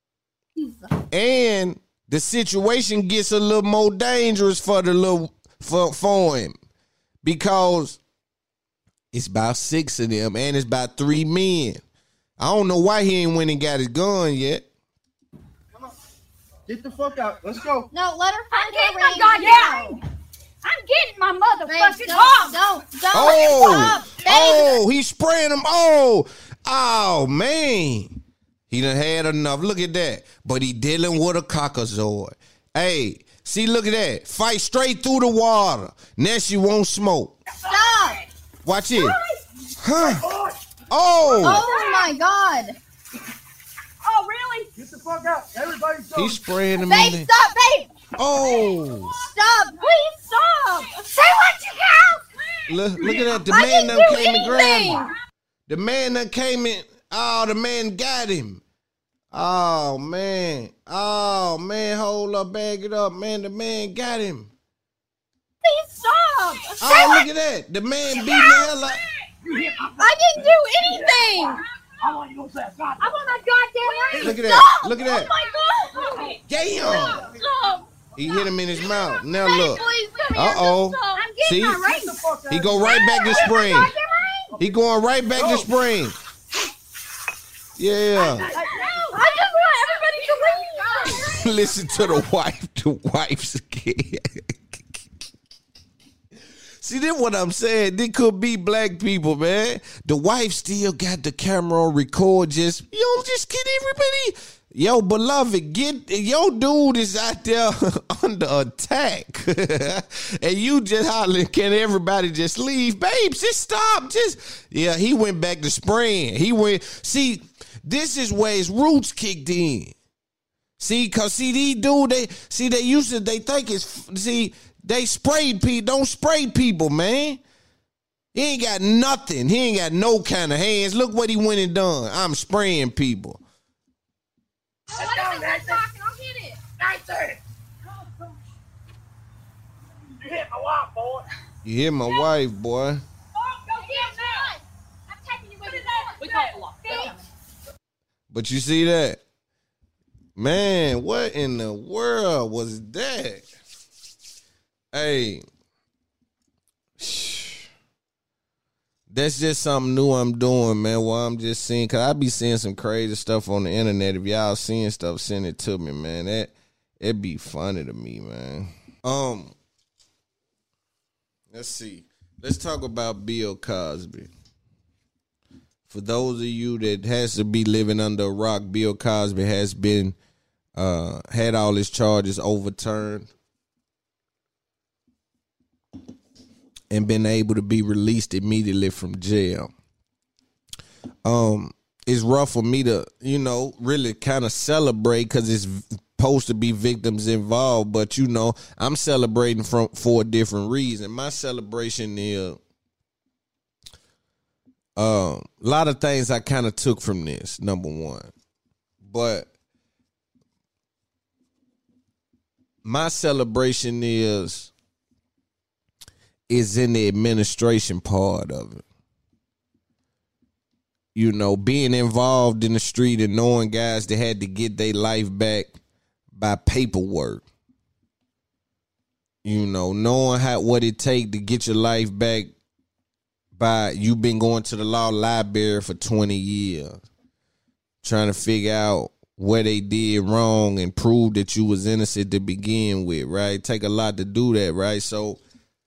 And the situation gets a little more dangerous for the little for, for him because it's about six of them and it's about three men. I don't know why he ain't went and got his gun yet. Come on. Get the fuck out. Let's go. No, let her find I'm her getting my ring. goddamn. I'm getting my Babe, motherfucking don't, arm. don't, don't. Oh, Stop, babe. oh, he's spraying them. Oh, oh, man. He done had enough. Look at that. But he dealing with a cockazoid. Hey, see, look at that. Fight straight through the water. Now she won't smoke. Stop. Watch it. Huh? Oh. Oh my God. Oh, really? Get the fuck out. Everybody's going. He's spraying them in Babe, there. stop, babe. Oh. Stop. Please stop. Say what you got. Look, look at that. The I man didn't done do came and grabbed anything. him. The man done came in. Oh, the man got him. Oh, man. Oh, man. Hold up. Bag it up. Man, the man got him. Please stop. Oh, look at that. The man beating the hell out. I didn't do anything. I want my goddamn ring. Look at that. Look at that. Oh my God. Damn. Stop. He hit him in his mouth. Now Babe, look. please come here. Uh-oh. Just stop. I'm getting See? my ring. He go right back to spring. He going right back to spring. Yeah. I just want everybody to leave me. Listen to the wife. The wife's again. See, this what I'm saying. They could be black people, man. The wife still got the camera on record. Just, yo, just get everybody. Yo, beloved, get your dude is out there under attack. And you just hollering, can everybody just leave? Babes, just stop. Just yeah, he went back to spraying. He went, see, this is where his roots kicked in. See, cause see, these dude, they see they used to they think it's see, they sprayed people, don't spray people, man. He ain't got nothing. He ain't got no kind of hands. Look what he went and done. I'm spraying people. Let's go, Nathan. I'll get it. Nathan. You hit my wife, boy. You hit my wife, boy. Go get it. I'm taking you with me. We call it a lot. But you see that? Man, what in the world was that? Hey. That's just something new I'm doing, man. While I'm just seeing, cause I be seeing some crazy stuff on the internet. If y'all seeing stuff, send it to me, man. That it be funny to me, man. Um, let's see. Let's talk about Bill Cosby. For those of you that has to be living under a rock, Bill Cosby has been uh, had all his charges overturned and been able to be released immediately from jail. Um, it's rough for me to, you know, really kind of celebrate because it's supposed to be victims involved. But, you know, I'm celebrating from for a different reason. My celebration is uh, a lot of things I kind of took from this, number one. But my celebration is is in the administration part of it. You know, being involved in the street and knowing guys that had to get their life back by paperwork. You know, knowing how what it take to get your life back by you been going to the law library for twenty years. Trying to figure out where they did wrong and prove that you was innocent to begin with, right? Take a lot to do that, right? So,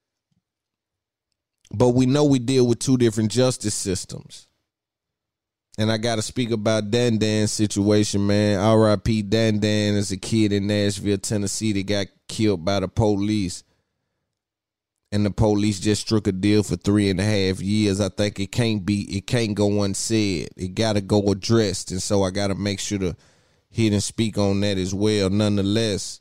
but we know we deal with two different justice systems. And I got to speak about Dan Dan's situation, man. R I P Dan Dan is a kid in Nashville, Tennessee that got killed by the police. And the police just struck a deal for three and a half years. I think it can't be, it can't go unsaid. It got to go addressed. And so I got to make sure to hit and speak on that as well. Nonetheless,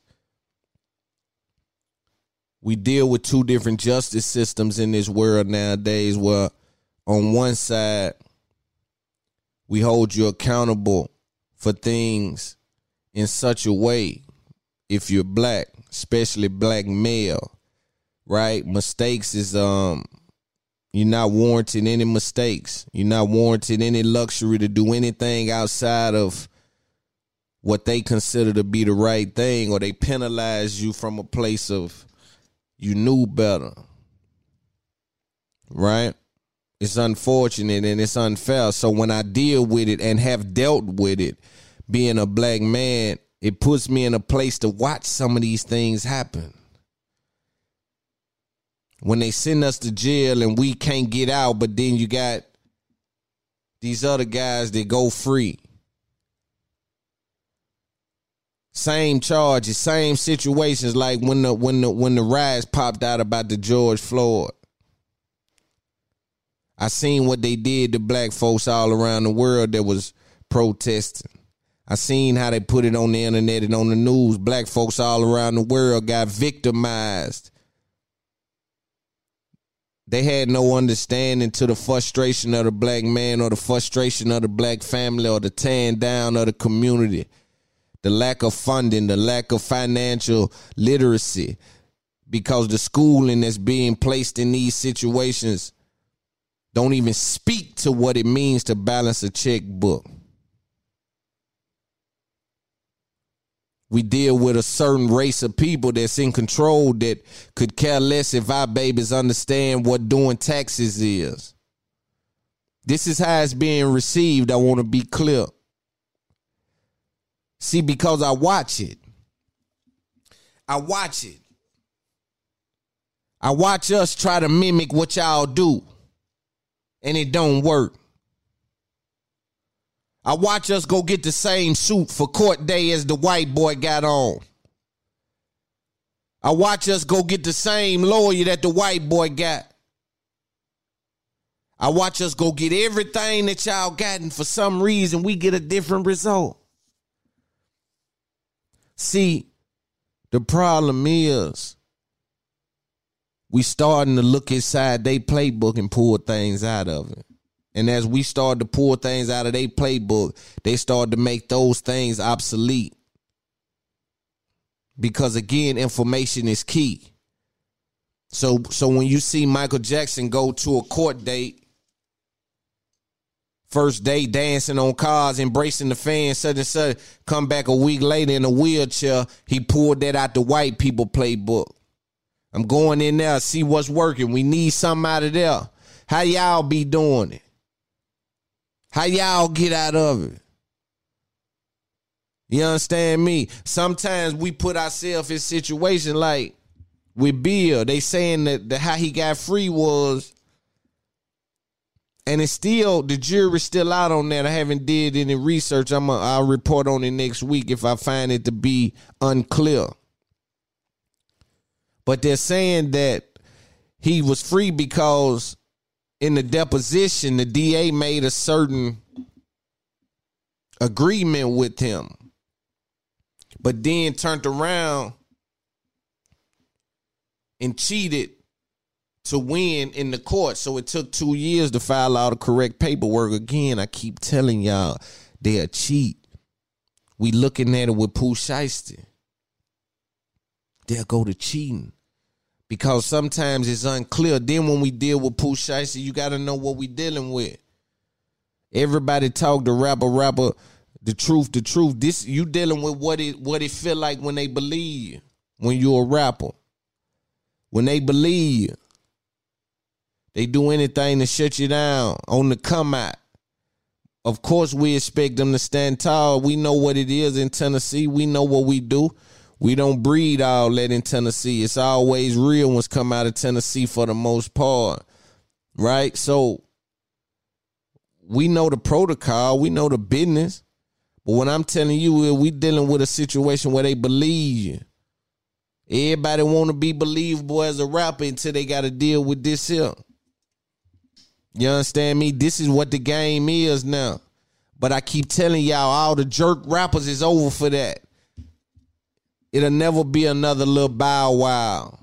we deal with two different justice systems in this world nowadays where on one side, we hold you accountable for things in such a way, if you're black, especially black male, right? Mistakes is, um, you're not warranted any mistakes. You're not warranted any luxury to do anything outside of what they consider to be the right thing, or they penalize you from a place of you knew better, right? It's unfortunate and it's unfair. So when I deal with it and have dealt with it, being a black man, it puts me in a place to watch some of these things happen. When they send us to jail and we can't get out, but then you got these other guys that go free. Same charges, same situations like when the when the when the riots popped out about the George Floyd. I seen what they did to black folks all around the world that was protesting. I seen how they put it on the internet and on the news. Black folks all around the world got victimized. They had no understanding to the frustration of the black man or the frustration of the black family or the tearing down of the community. The lack of funding, the lack of financial literacy, because the schooling that's being placed in these situations don't even speak to what it means to balance a checkbook. We deal with a certain race of people that's in control that could care less if our babies understand what doing taxes is. This is how it's being received. I want to be clear. See, because I watch it. I watch it. I watch us try to mimic what y'all do. And it don't work. I watch us go get the same suit for court day as the white boy got on. I watch us go get the same lawyer that the white boy got. I watch us go get everything that y'all got, and for some reason we get a different result. See, the problem is we starting to look inside their playbook and pull things out of it. And as we start to pull things out of their playbook, they start to make those things obsolete. Because again, information is key. So, so when you see Michael Jackson go to a court date, first day dancing on cars, embracing the fans, such and such, come back a week later in a wheelchair, he pulled that out the white people playbook. I'm going in there, see what's working. We need something out of there. How y'all be doing it? How y'all get out of it? You understand me? Sometimes we put ourselves in situations like with Bill. They saying that the, how he got free was, and it's still, the jury's still out on that. I haven't did any research. I'm a, I'll report on it next week if I find it to be unclear. But they're saying that he was free because in the deposition, the D A made a certain agreement with him, but then turned around and cheated to win in the court. So it took two years to file all the correct paperwork. Again, I keep telling y'all, they're cheat. We looking at it with Pooh Shiesty. They'll go to cheating. Because sometimes it's unclear. Then when we deal with Pooh Shiesty, you got to know what we dealing with. Everybody talk the rapper, rapper, the truth, the truth. This, you dealing with what it what it feel like when they believe you, when you're a rapper. When they believe you, they do anything to shut you down on the come out. Of course, we expect them to stand tall. We know what it is in Tennessee. We know what we do. We don't breed all that in Tennessee. It's always real ones come out of Tennessee for the most part, right? So we know the protocol. We know the business. But what I'm telling you, we dealing with a situation where they believe you. Everybody want to be believable as a rapper until they got to deal with this here. You understand me? This is what the game is now. But I keep telling y'all, all the jerk rappers is over for that. It'll never be another little Bow Wow.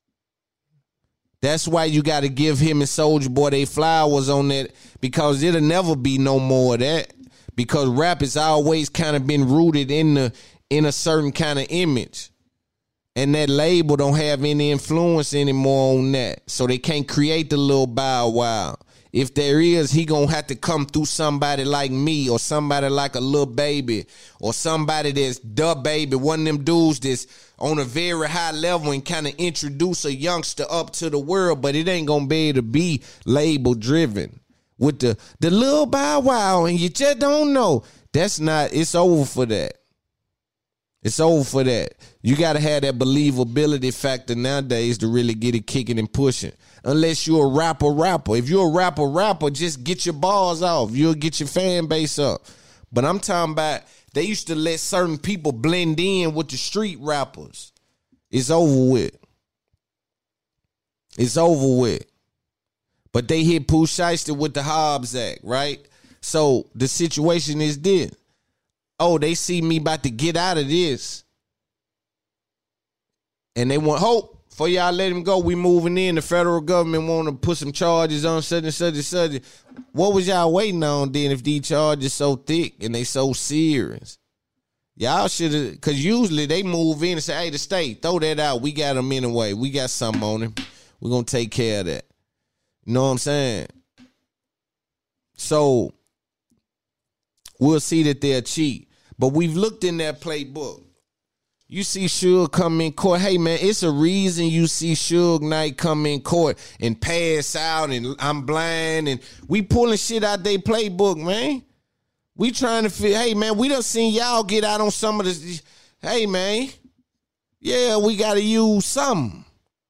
That's why you got to give him and Soulja Boy they flowers on that, because it'll never be no more of that. Because rap has always kind of been rooted in the in a certain kind of image. And that label don't have any influence anymore on that. So they can't create the little Bow Wow. If there is, he gonna have to come through somebody like me, or somebody like a Lil Baby, or somebody that's the baby, one of them dudes that's on a very high level and kind of introduce a youngster up to the world, but it ain't gonna be able to be label driven with the the Lil Bow Wow, and you just don't know. That's not. It's over for that. It's over for that. You got to have that believability factor nowadays to really get it kicking and pushing. Unless you're a rapper, rapper. If you're a rapper, rapper, just get your bars off. You'll get your fan base up. But I'm talking about, they used to let certain people blend in with the street rappers. It's over with. It's over with. But they hit Pooh Shiesty with the Hobbs Act, right? So the situation is this. Oh, they see me about to get out of this. And they want hope for y'all let him go. We moving in. The federal government want to put some charges on such and such and such. What was y'all waiting on then if these charges so thick and they so serious? Y'all should have, because usually they move in and say, hey, the state, throw that out. We got him anyway. We got something on him. We're going to take care of that. You know what I'm saying? So we'll see that they'll cheat. But we've looked in that playbook. You see Suge come in court. Hey, man, it's a reason you see Suge Knight come in court and pass out and I'm blind. And we pulling shit out they playbook, man. We trying to feel, hey, man, we done seen y'all get out on some of this. Hey, man, yeah, we got to use something.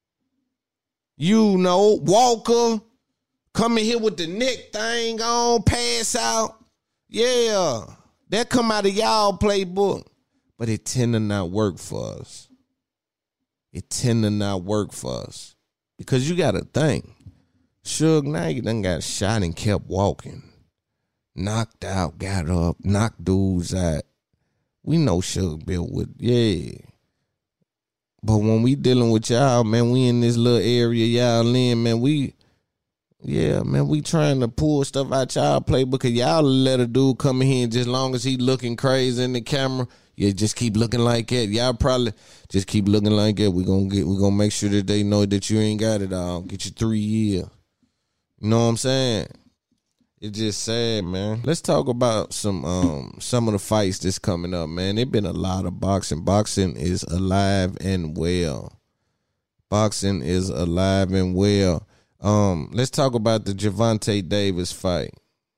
You know, Walker coming here with the neck thing on, pass out. Yeah, that come out of y'all playbook. But it tend to not work for us. It tend to not work for us. Because you got to think. Suge Knight done got shot and kept walking. Knocked out, got up, knocked dudes out. We know Suge built with, yeah. But when we dealing with y'all, man, we in this little area y'all in, man, we, yeah, man, we trying to pull stuff out y'all play because y'all let a dude come in here and just long as he looking crazy in the camera, yeah, just keep looking like that. Y'all probably just keep looking like that. We gonna get, we gonna make sure that they know that you ain't got it all. Get you three years. You know what I'm saying? It's just sad, man. Let's talk about some um some of the fights that's coming up, man. There been a lot of boxing. Boxing is alive and well. Boxing is alive and well. Um, let's talk about the Gervonta Davis fight.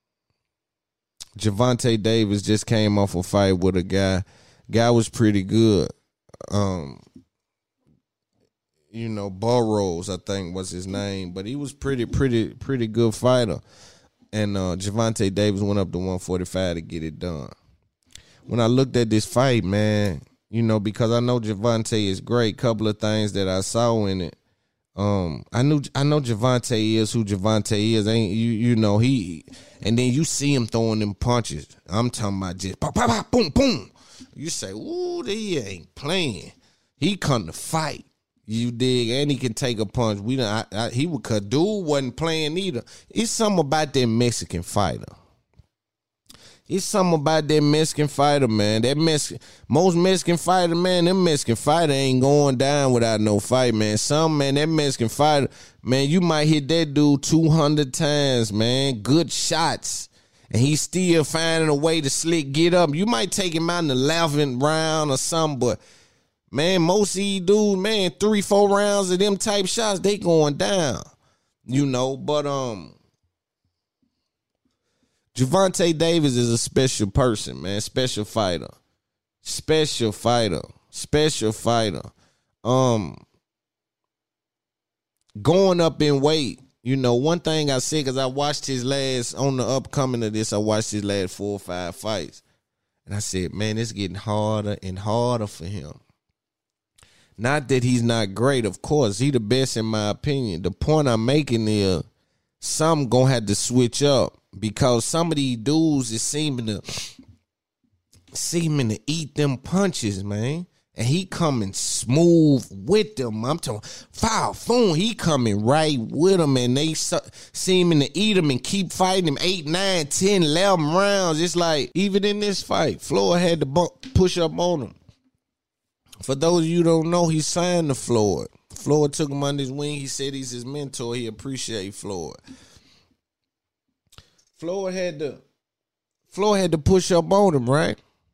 Gervonta Davis just came off a fight with a guy. Guy was pretty good. Um, you know, Burroughs, I think was his name, but he was pretty, pretty, pretty good fighter. And uh, Gervonta Davis went up to one forty-five to get it done. When I looked at this fight, man, you know, because I know Gervonta is great. Couple of things that I saw in it. Um, I knew I know Gervonta is who Gervonta is. Ain't you? You know he, and then you see him throwing them punches. I'm talking about just pop, pop, pop, boom, boom. You say, ooh, he ain't playing. He come to fight. You dig? And he can take a punch. We done, I, I, he would cut. Dude wasn't playing either. It's something about that Mexican fighter. It's something about that Mexican fighter, man. That Mexican, most Mexican fighter, man, them Mexican fighter ain't going down without no fight, man. Some, man, that Mexican fighter, man, you might hit that dude two hundred times, man. Good shots. And he's still finding a way to slick get up. You might take him out in the eleventh round or something, but, man, most of these dudes, man, three, four rounds of them type shots, they going down. You know, but, um... Gervonta Davis is a special person, man. Special fighter. Special fighter. Special fighter. Um, going up in weight. You know, one thing I said, because I watched his last, on the upcoming of this, I watched his last four or five fights. And I said, man, it's getting harder and harder for him. Not that he's not great, of course. He the best in my opinion. The point I'm making is some gonna have to switch up. Because some of these dudes is seeming to seeming to eat them punches, man. And he coming smooth with them. I'm talking foul phone. He coming right with them, and they su- seeming to eat them and keep fighting him eight, nine, ten, eleven rounds. It's like even in this fight, Floyd had to bump, push up on him. For those of you who don't know, he signed to Floyd. Floyd took him under his wing. He said he's his mentor. He appreciate Floyd. Floyd had to Floyd had to push up on him, right?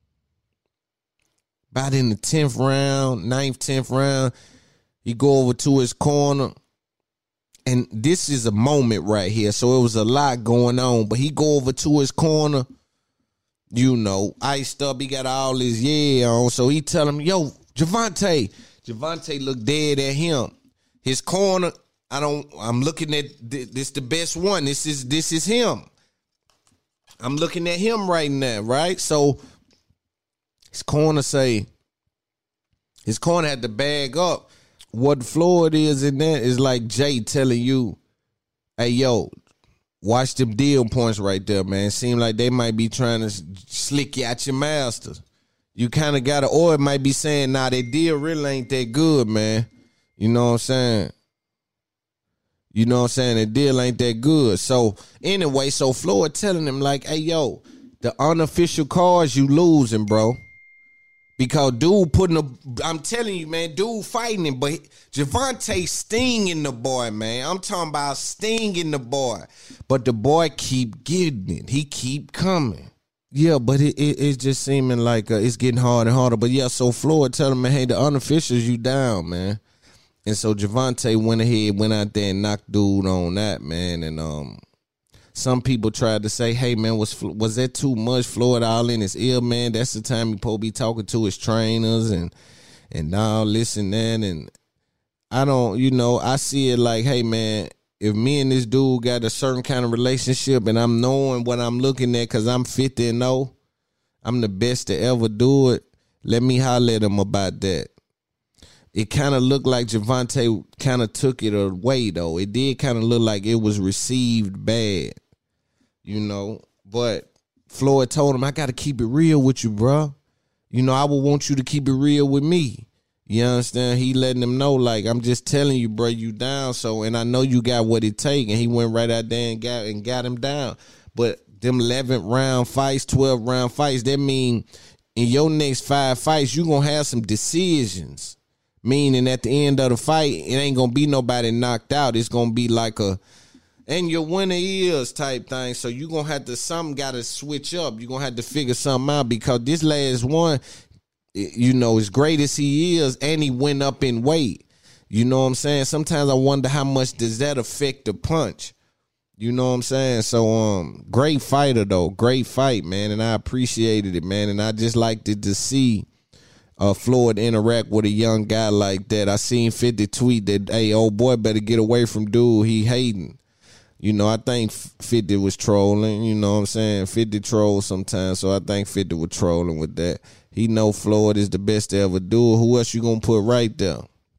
About in the tenth round, ninth, tenth round, he go over to his corner. And this is a moment right here. So it was a lot going on. But he go over to his corner, you know, iced up. He got all his yeah on. So he tell him, yo, Gervonta. Gervonta look dead at him. His corner, I don't, I'm looking at this the best one. This is this is him. I'm looking at him right now, right? So his corner say, his corner had to bag up. What Floyd is in there is like Jay telling you, hey, yo, watch them deal points right there, man. Seem like they might be trying to slick you out your masters. You kind of got to, or it might be saying, nah, that deal really ain't that good, man. You know what I'm saying? You know what I'm saying? The deal ain't that good. So, anyway, so Floyd telling him, like, hey, yo, the unofficial cards you losing, bro. Because dude putting a, I'm telling you, man, dude fighting him, but Gervonta stinging the boy, man. I'm talking about stinging the boy. But the boy keep getting it. He keep coming. Yeah, but it, it it's just seeming like uh, it's getting harder and harder. But, yeah, so Floyd telling him, hey, the unofficials, you down, man. And so Gervonta went ahead, went out there and knocked dude on that, man. And um, some people tried to say, hey, man, was was that too much? Floyd all in his ear, man. That's the time he supposed to be talking to his trainers and and all this and that. And I don't, you know, I see it like, hey, man, if me and this dude got a certain kind of relationship and I'm knowing what I'm looking at because I'm fifty and oh, I'm the best to ever do it, let me holler at him about that. It kind of looked like Gervonta kind of took it away, though. It did kind of look like it was received bad, you know. But Floyd told him, I got to keep it real with you, bro. You know, I would want you to keep it real with me. You understand? He letting them know, like, I'm just telling you, bro, you down. So, and I know you got what it take. And he went right out there and got and got him down. But them eleven round fights, twelve round fights, that mean in your next five fights, you going to have some decisions. Meaning at the end of the fight, it ain't going to be nobody knocked out. It's going to be like a, and your winner is type thing. So you going to have to, something got to switch up. You're going to have to figure something out because this last one, you know, as great as he is, and he went up in weight. You know what I'm saying? Sometimes I wonder how much does that affect the punch. You know what I'm saying? So, um, great fighter though, great fight, man, and I appreciated it, man, and I just liked it to see uh, Floyd interact with a young guy like that. I seen fifty tweet that, hey, old boy better get away from dude, he hating. You know, I think fifty was trolling, you know what I'm saying? fifty trolls sometimes, so I think fifty was trolling with that. He know Floyd is the best to ever do it. Who else you gonna put right there?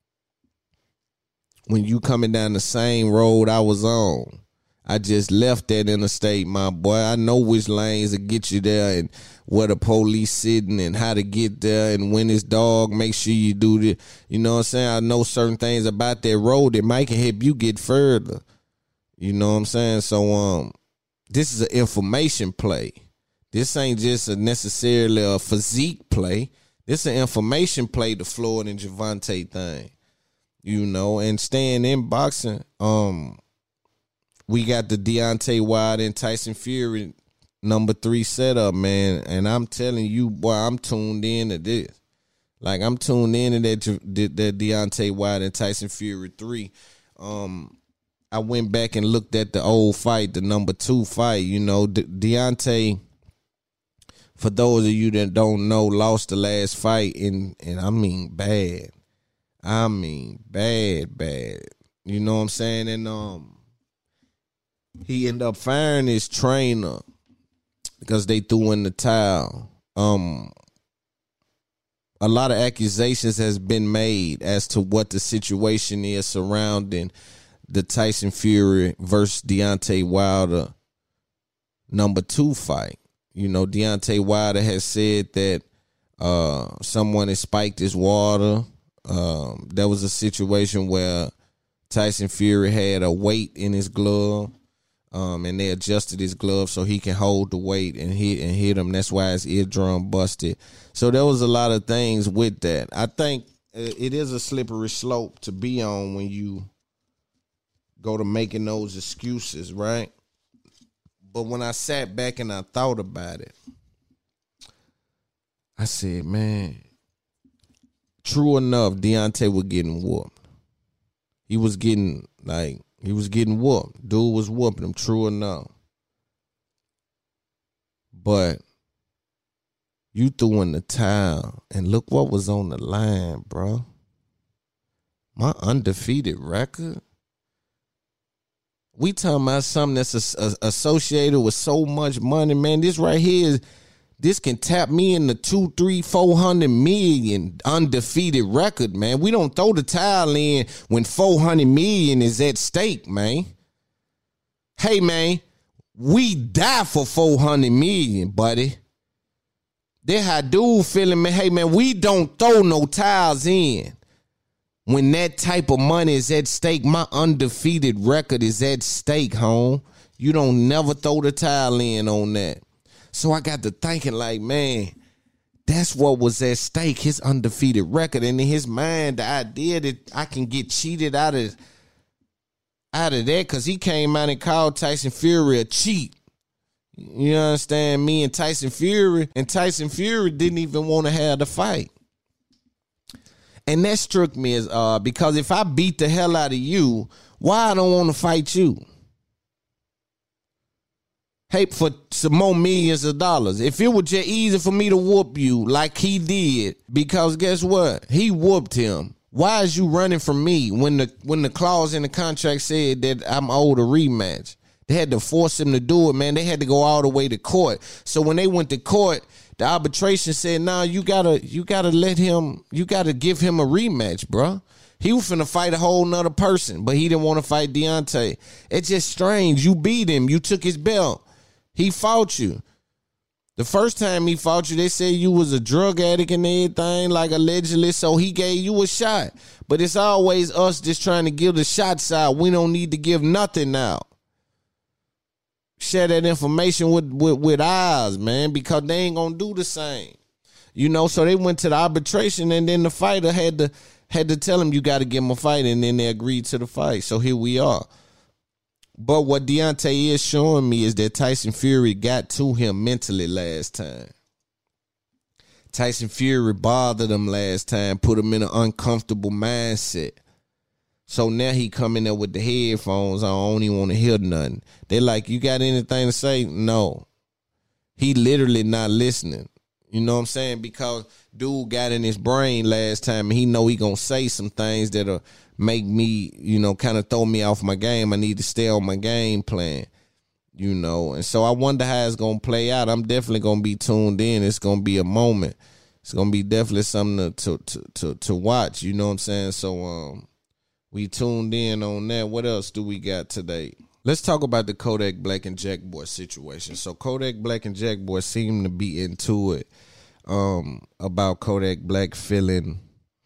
When you coming down the same road I was on. I just left that interstate, my boy. I know which lanes to get you there and where the police sitting and how to get there and when it's dog, make sure you do this. You know what I'm saying? I know certain things about that road that might can help you get further. You know what I'm saying? So um, this is an information play. This ain't just a necessarily a physique play. This is an information play, the Floyd and Gervonta thing. You know, and staying in boxing, um, we got the Deontay Wilder and Tyson Fury number three setup, man. And I'm telling you, boy, I'm tuned in to this. Like, I'm tuned in to that, that Deontay Wilder and Tyson Fury three. Um, I went back and looked at the old fight, the number two fight. You know, De- Deontay, for those of you that don't know, lost the last fight, and and I mean bad. I mean bad, bad. You know what I'm saying? And um, he ended up firing his trainer because they threw in the towel. Um, a lot of accusations has been made as to what the situation is surrounding the Tyson Fury versus Deontay Wilder number two fight. You know, Deontay Wilder has said that uh, someone has spiked his water. Um, there was a situation where Tyson Fury had a weight in his glove, um, and they adjusted his glove so he can hold the weight and hit and hit him. That's why his eardrum busted. So there was a lot of things with that. I think it is a slippery slope to be on when you go to making those excuses, right? But when I sat back and I thought about it, I said, man, true enough, Deontay was getting whooped. He was getting, like, he was getting whooped. Dude was whooping him, true enough. But you threw in the towel, and look what was on the line, bro. My undefeated record. We talking about something that's associated with so much money, man. This right here is, this can tap me in the two, three, four hundred million undefeated record, man. We don't throw the towel in when four hundred million is at stake, man. Hey, man, we die for four hundred million, buddy. They how dude feeling, man. Hey, man, we don't throw no towels in when that type of money is at stake. My undefeated record is at stake, home. You don't never throw the towel in on that. So I got to thinking like, man, that's what was at stake, his undefeated record. And in his mind, the idea that I can get cheated out of out of that, because he came out and called Tyson Fury a cheat. You understand me? And Tyson Fury, and Tyson Fury didn't even want to have the fight. And that struck me as, uh, because if I beat the hell out of you, why I don't want to fight you? Hey, for some more millions of dollars. If it was just easy for me to whoop you like he did, because guess what? He whooped him. Why is you running from me when the when the clause in the contract said that I'm owed a rematch? They had to force him to do it, man. They had to go all the way to court. So when they went to court, the arbitration said, "Nah, you gotta you gotta let him. You gotta give him a rematch, bro." He was finna fight a whole nother person, but he didn't want to fight Deontay. It's just strange. You beat him. You took his belt. He fought you. The first time he fought you, they said you was a drug addict and everything, like allegedly, so he gave you a shot. But it's always us just trying to give the shots out. We don't need to give nothing out. Share that information with, with, with ours, man, because they ain't going to do the same. You know, so they went to the arbitration, and then the fighter had to had to tell him you got to give him a fight, and then they agreed to the fight. So here we are. But what Deontay is showing me is that Tyson Fury got to him mentally last time. Tyson Fury bothered him last time, put him in an uncomfortable mindset. So now he coming there with the headphones. I don't even want to hear nothing. They like, you got anything to say? No. He literally not listening. You know what I'm saying? Because dude got in his brain last time, and he know he gonna say some things that'll make me, you know, kind of throw me off my game. I need to stay on my game plan, you know. And so I wonder how it's gonna play out. I'm definitely gonna be tuned in. It's gonna be a moment. It's gonna be definitely something to to to to, to watch. You know what I'm saying? So um. We tuned in on that. What else do we got today? Let's talk about the Kodak Black and Jack Boy situation. So Kodak Black and Jack Boy seem to be into it um, about Kodak Black feeling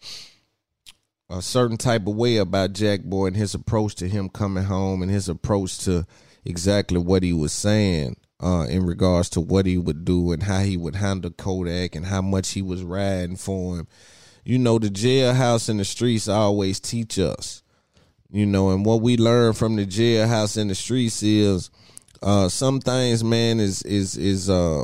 a certain type of way about Jack Boy and his approach to him coming home and his approach to exactly what he was saying uh, in regards to what he would do and how he would handle Kodak and how much he was riding for him. You know, the jailhouse and the streets always teach us, you know, and what we learn from the jailhouse and the streets is uh, some things, man, is, is, is, uh,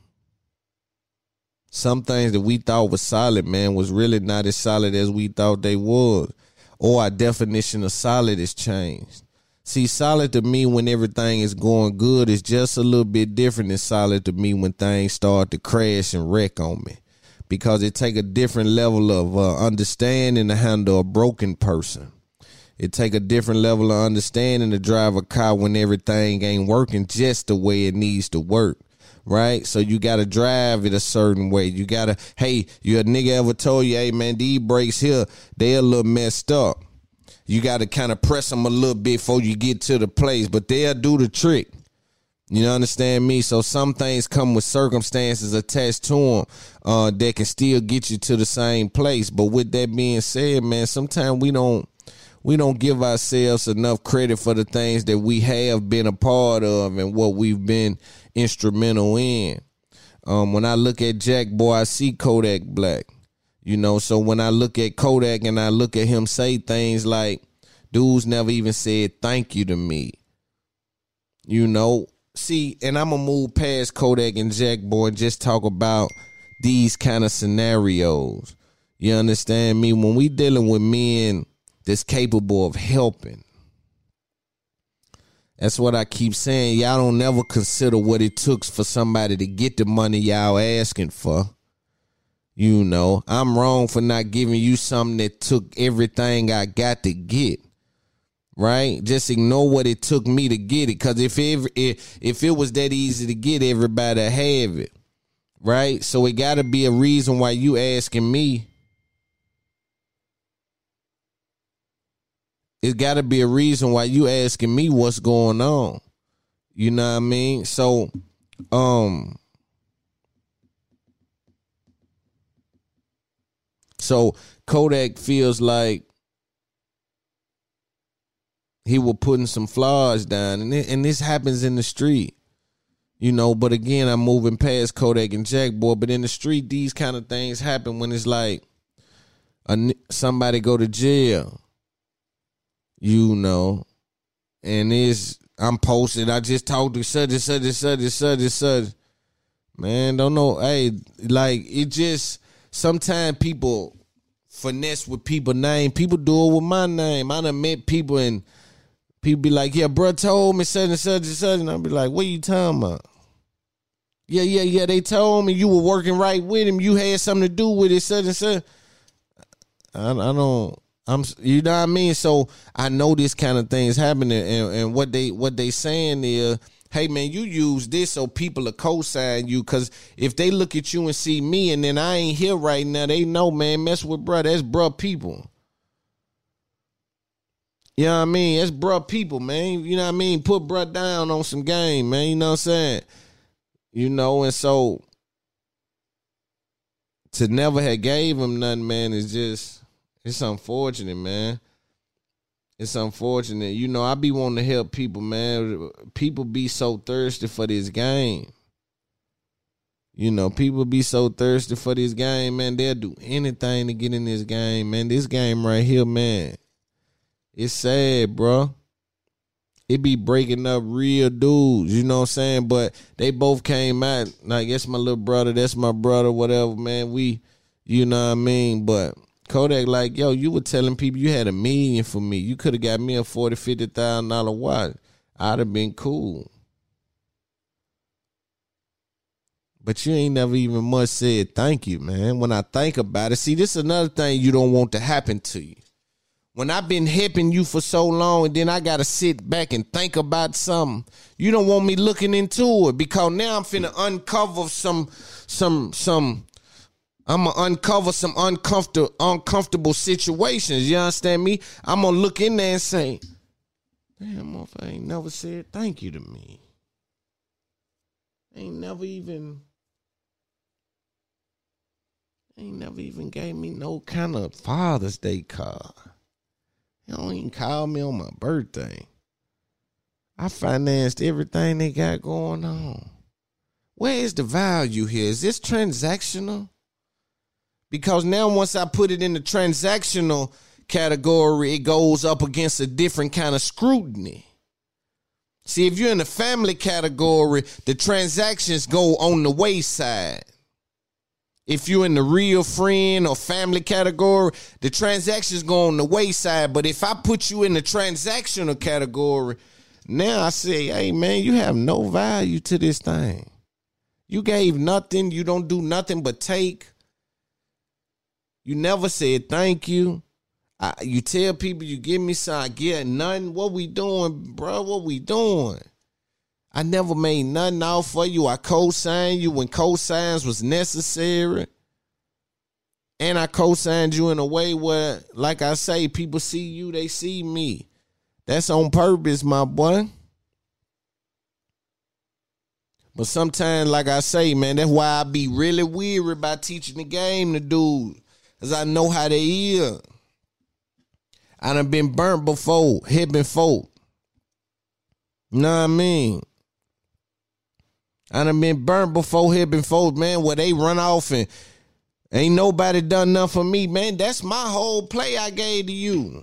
some things that we thought was solid, man, was really not as solid as we thought they was, or our definition of solid has changed. See, solid to me when everything is going good is just a little bit different than solid to me when things start to crash and wreck on me. Because it take a different level of uh, understanding to handle a broken person. It take a different level of understanding to drive a car when everything ain't working just the way it needs to work, right? So you got to drive it a certain way. You got to, hey, you a nigga ever told you, hey, man, these brakes here, they a little messed up. You got to kind of press them a little bit before you get to the place, but they'll do the trick. You understand me? So some things come with circumstances attached to them uh, that can still get you to the same place. But with that being said, man, sometimes we don't we don't give ourselves enough credit for the things that we have been a part of and what we've been instrumental in. Um, when I look at Jack Boy, I see Kodak Black. You know, so when I look at Kodak and I look at him say things like, dudes never even said thank you to me. You know, see, and I'm going to move past Kodak and Jack Boy and just talk about these kind of scenarios. You understand me? When we dealing with men that's capable of helping, that's what I keep saying. Y'all don't never consider what it took for somebody to get the money y'all asking for. You know, I'm wrong for not giving you something that took everything I got to get. Right? Just ignore what it took me to get it. Because if it, if, if it was that easy to get, everybody have it. Right? So it got to be a reason why you asking me. It got to be a reason why you asking me what's going on. You know what I mean? So, um... So Kodak feels like he was putting some flaws down, and it, and this happens in the street, you know. But again, I'm moving past Kodak and Jack Boy. But in the street, these kind of things happen when it's like a, somebody go to jail, you know, and it's I'm posted. I just talked to such and such and such and such and such. Man, don't know. Hey, like it just. Sometimes people finesse with people's name. People do it with my name. I done met people and people be like, yeah, bro told me such and such and such. And I'll be like, what you talking about? Yeah, yeah, yeah. They told me you were working right with him. You had something to do with it, such and such. I, I don't. I'm. You know what I mean. So I know this kind of thing is happening, and, and what they what they saying is, hey man, you use this so people are co-sign you. Because if they look at you and see me, and then I ain't here right now, they know, man, mess with bruh. That's bruh people. You know what I mean? That's bruh people, man. You know what I mean? Put bruh down on some game, man. You know what I'm saying? You know, and so to never have gave him nothing, man, is just, it's unfortunate, man. It's unfortunate. You know, I be wanting to help people, man. People be so thirsty for this game. You know, people be so thirsty for this game, man. They'll do anything to get in this game, man. This game right here, man, it's sad, bro. It be breaking up real dudes, you know what I'm saying? But they both came out, like, that's my little brother, that's my brother, whatever, man. We, you know what I mean? But Kodak, like, yo, you were telling people you had a million for me. You could have got me a forty thousand dollars, fifty thousand dollars watch. I'd have been cool. But you ain't never even much said thank you, man. When I think about it, see, this is another thing you don't want to happen to you. When I've been helping you for so long and then I got to sit back and think about something, you don't want me looking into it because now I'm finna uncover some, some, some, I'm going to uncover some uncomfortable, uncomfortable situations. You understand me? I'm going to look in there and say, damn, motherfucker ain't never said thank you to me. Ain't never even, ain't never even gave me no kind of Father's Day card. You don't even call me on my birthday. I financed everything they got going on. Where is the value here? Is this transactional? Because now once I put it in the transactional category, it goes up against a different kind of scrutiny. See, if you're in the family category, the transactions go on the wayside. If you're in the real friend or family category, the transactions go on the wayside. But if I put you in the transactional category, now I say, hey, man, you have no value to this thing. You gave nothing. You don't do nothing but take. You never said thank you. I, you tell people you give me some, I get nothing. What we doing, bro? What we doing? I never made nothing out for you. I co-signed you when co-signs was necessary. And I co-signed you in a way where, like I say, people see you, they see me. That's on purpose, my boy. But sometimes, like I say, man, that's why I be really weary about teaching the game to dudes. Because I know how they is. I done been burnt before, helping folk. You know what I mean? I done been burnt before helping folk, man, where they run off and ain't nobody done nothing for me, man. That's my whole play I gave to you.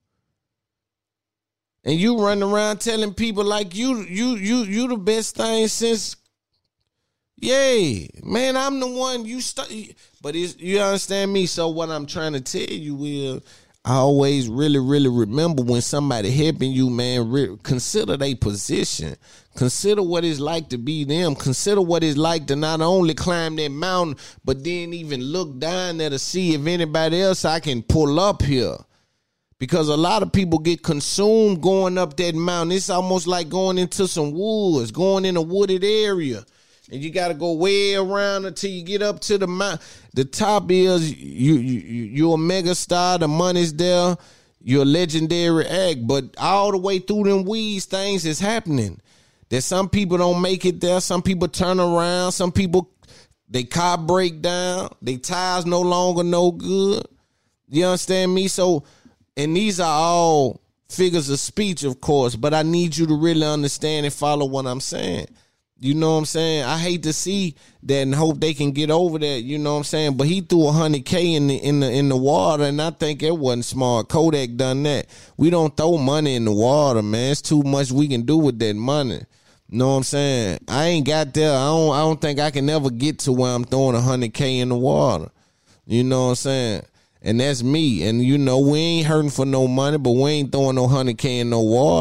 And you run around telling people like you, you, you, you the best thing since, yay, man, I'm the one you start. But it's, you understand me? So what I'm trying to tell you is, I always really, really remember when somebody helping you, man, re- consider their position. Consider what it's like to be them. Consider what it's like to not only climb that mountain, but then even look down there to see if anybody else I can pull up here. Because a lot of people get consumed going up that mountain. It's almost like going into some woods, going in a wooded area. And you got to go way around until you get up to the mount. The top is you, you, you're a mega star. The money's there. You're a legendary act. But all the way through them weeds, things is happening. That some people don't make it there. Some people turn around. Some people, they car break down. They tires no longer no good. You understand me? So, and these are all figures of speech, of course. But I need you to really understand and follow what I'm saying. You know what I'm saying? I hate to see that and hope they can get over that. You know what I'm saying? But he threw a hundred K in the in the in the water, and I think it wasn't smart. Kodak done that. We don't throw money in the water, man. It's too much we can do with that money. You know what I'm saying? I ain't got there. I don't. I don't think I can ever get to where I'm throwing a hundred K in the water. You know what I'm saying? And that's me. And you know we ain't hurting for no money, but we ain't throwing no hundred K in no water.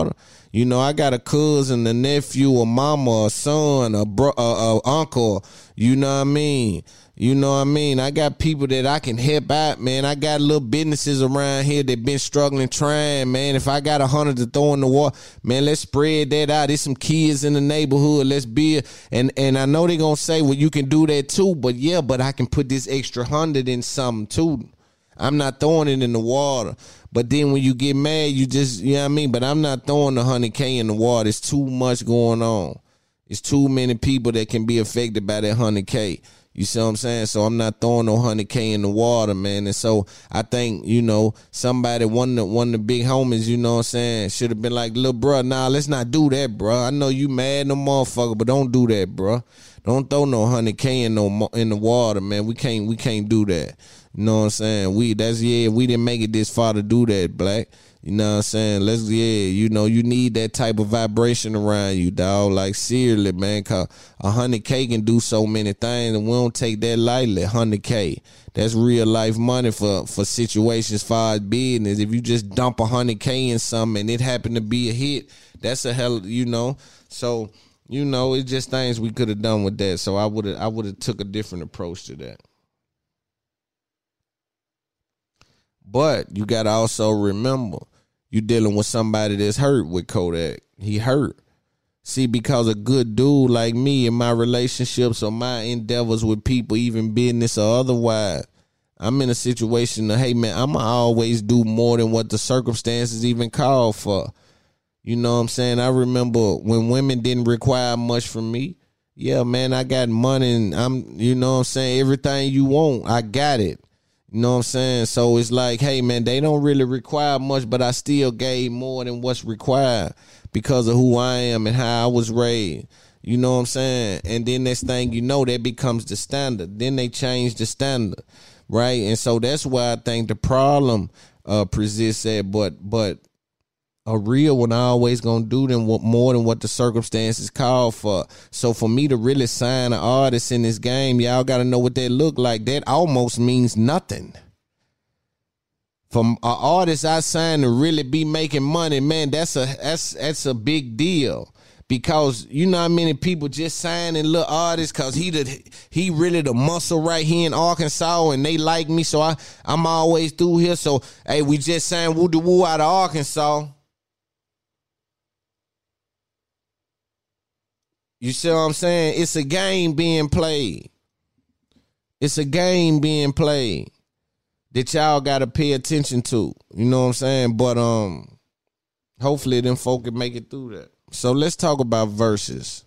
You know, I got a cousin, a nephew, a mama, a son, a bro, a, a uncle. You know what I mean? You know what I mean? I got people that I can help out, man. I got little businesses around here that been struggling, trying, man. If I got a hundred to throw in the wall, man, let's spread that out. There's some kids in the neighborhood. Let's be, and and I know they gonna say, well, you can do that too, but yeah, but I can put this extra hundred in something too. I'm not throwing it in the water. But then when you get mad, you just, you know what I mean? But I'm not throwing the one hundred K in the water. It's too much going on. It's too many people that can be affected by that one hundred K. You see what I'm saying? So I'm not throwing no one hundred K in the water, man. And so I think, you know, somebody, one of the, one of the big homies, you know what I'm saying, should have been like, little bro, nah, let's not do that, bro. I know you mad no motherfucker, but don't do that, bro. Don't throw no one hundred K in no in the water, man. We can't we can't do that. You know what I'm saying? We that's yeah, we didn't make it this far to do that, Black. You know what I'm saying? Let's yeah, you know, you need that type of vibration around you, dog. Like seriously, man, cause a hundred K can do so many things, and we don't take that lightly. Hundred K, that's real life money for for situations far as business. If you just dump a hundred K in something and it happened to be a hit, that's a hell, you know. So you know, it's just things we could have done with that. So I would have I would have took a different approach to that. But you got to also remember, you dealing with somebody that's hurt with Kodak. He hurt. See, because a good dude like me in my relationships or my endeavors with people, even business or otherwise, I'm in a situation of, hey, man, I'm going to always do more than what the circumstances even call for. You know what I'm saying? I remember when women didn't require much from me. Yeah, man, I got money and I'm, you know what I'm saying? Everything you want, I got it. You know what I'm saying? So it's like, hey, man, they don't really require much, but I still gave more than what's required because of who I am and how I was raised. You know what I'm saying? And then next thing you know, that becomes the standard. Then they change the standard, right? And so that's why I think the problem uh, persists at, but, but a real one always gonna do them more than what the circumstances call for. So for me to really sign an artist in this game, y'all gotta know what that look like. That almost means nothing. From an artist I signed to really be making money, man, that's a that's that's a big deal. Because you know how many people just signing little artists because he the, he really the muscle right here in Arkansas and they like me, so I I'm always through here. So hey, we just signed Woo Da Woo out of Arkansas. You see what I'm saying? It's a game being played. It's a game being played that y'all got to pay attention to. You know what I'm saying? But um, hopefully them folk can make it through that. So let's talk about verses.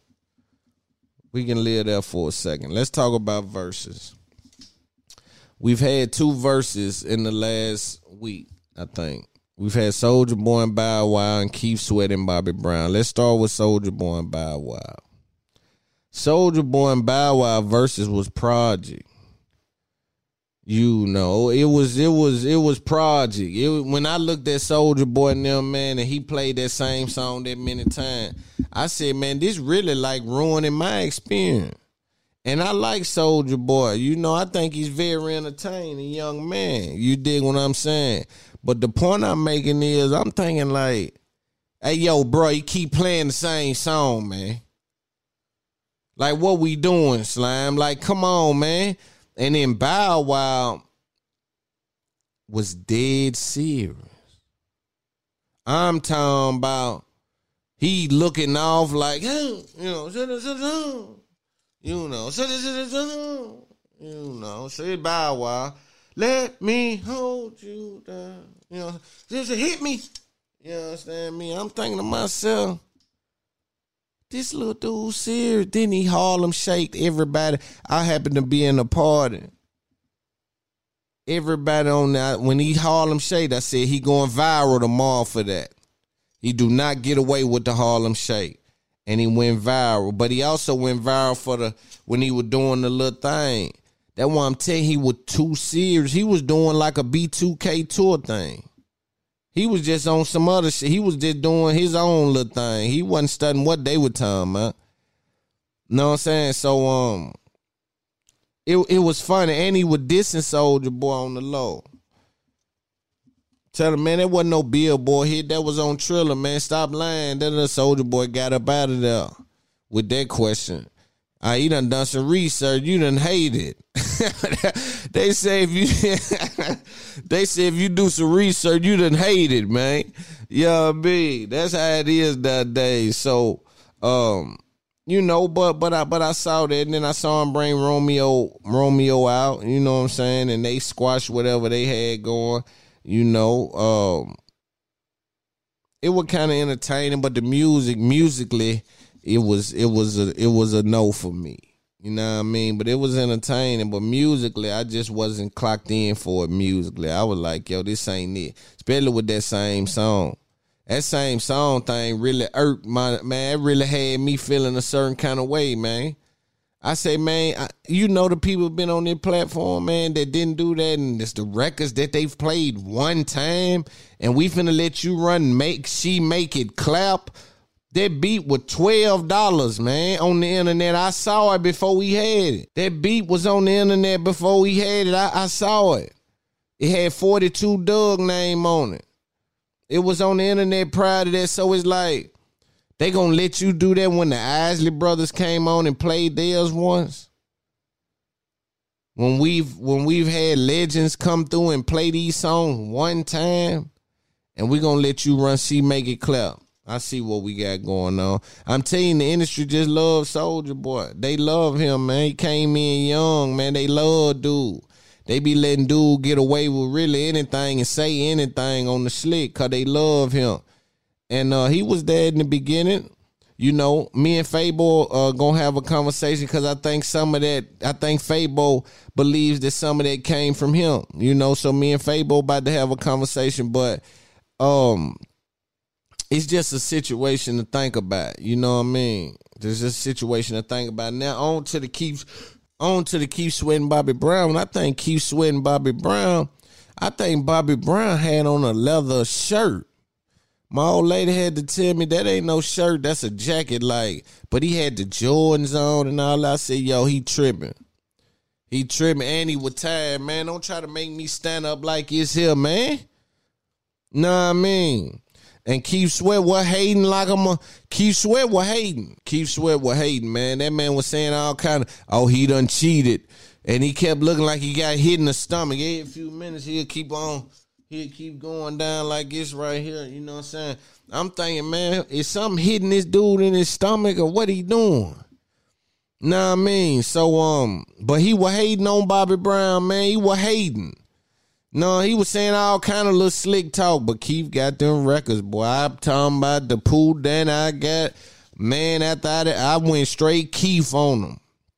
We can live there for a second. Let's talk about verses. We've had two verses in the last week, I think. We've had Soulja Boy and Bow Wow and Keith Sweat and Bobby Brown. Let's start with Soulja Boy and Bow Wow. Soulja Boy and Bow Wow versus was Project. You know, it was it was it was Project. It, when I looked at Soulja Boy and them, man, and he played that same song that many times, I said, man, this really like ruining my experience. And I like Soulja Boy. You know, I think he's very entertaining, young man. You dig what I'm saying? But the point I'm making is, I'm thinking like, hey, yo, bro, you keep playing the same song, man. Like, what we doing, Slime? Like, come on, man. And then Bow Wow was dead serious. I'm talking about he looking off like, hey, you know, you know, you know, you know, say Bow Wow, let me hold you down. You know, just hit me. You understand me? I'm thinking to myself, this little dude serious. Then he Harlem shaked everybody. I happened to be in a party. Everybody on that, when he Harlem shaked, I said he going viral tomorrow for that. He do not get away with the Harlem shake. And he went viral. But he also went viral for the, when he was doing the little thing. That's why I'm telling you, he was too serious. He was doing like a B two K tour thing. He was just on some other shit. He was just doing his own little thing. He wasn't studying what they were talking about. Know what I'm saying? So um, it it was funny, and he was dissing Soulja Boy on the low. Tell him, man, that wasn't no Billboard hit. That was on Triller, man. Stop lying. Then the Soulja Boy got up out of there with that question. Uh, you done done some research. You done hate it. They say if you they say if you do some research, you done hate it, man. You know what I mean? That's how it is nowadays. So, um, you know, but but I but I saw that, and then I saw him bring Romeo Romeo out. You know what I'm saying? And they squashed whatever they had going. You know, um, it was kind of entertaining, but the music, musically, it was it was a it was a no for me. You know what I mean? But it was entertaining. But musically, I just wasn't clocked in for it musically. I was like, yo, this ain't it. Especially with that same song. That same song thing really irked my, man, it really had me feeling a certain kind of way, man. I say, man, I, you know the people been on their platform, man, that didn't do that, and it's the records that they've played one time, and we finna let you run make she make it clap. That beat was twelve dollars, man, on the internet. I saw it before we had it. That beat was on the internet before we had it. I, I saw it. It had forty-two Doug name on it. It was on the internet prior to that, so it's like, they gonna let you do that when the Isley Brothers came on and played theirs once? When we've when we've had legends come through and play these songs one time, and we gonna let you run She Make It Clap. I see what we got going on. I'm telling you, the industry just loves Soulja Boy. They love him, man. He came in young, man. They love dude. They be letting dude get away with really anything and say anything on the slick because they love him. And uh, he was there in the beginning. You know, me and Fabo uh, gonna have a conversation because I think some of that, I think Fabo believes that some of that came from him. You know, so me and Fabo about to have a conversation, but um, it's just a situation to think about. You know what I mean? There's just a situation to think about. Now on to the Keith, on to the Keith Sweat and Bobby Brown. When I think Keith Sweat and Bobby Brown, I think Bobby Brown had on a leather shirt. My old lady had to tell me that ain't no shirt, that's a jacket, like, but he had the Jordans on and all that. I said, yo, he tripping. He tripping, and he was tired, man. Don't try to make me stand up like it's here, man. Know what I mean? And Keith Sweat was hating like I'm a, Keith Sweat was hating. Keith Sweat was hating, man. That man was saying all kind of, oh, he done cheated. And he kept looking like he got hit in the stomach. Every few minutes, he'll keep on. He'll keep going down like this right here. You know what I'm saying? I'm thinking, man, is something hitting this dude in his stomach or what he doing? Know what I mean? So, um, but he was hating on Bobby Brown, man. He was hating. No, he was saying all kind of little slick talk, but Keith got them records, boy. I'm talking about the pool then I got, man, after I, I went straight Keith on him.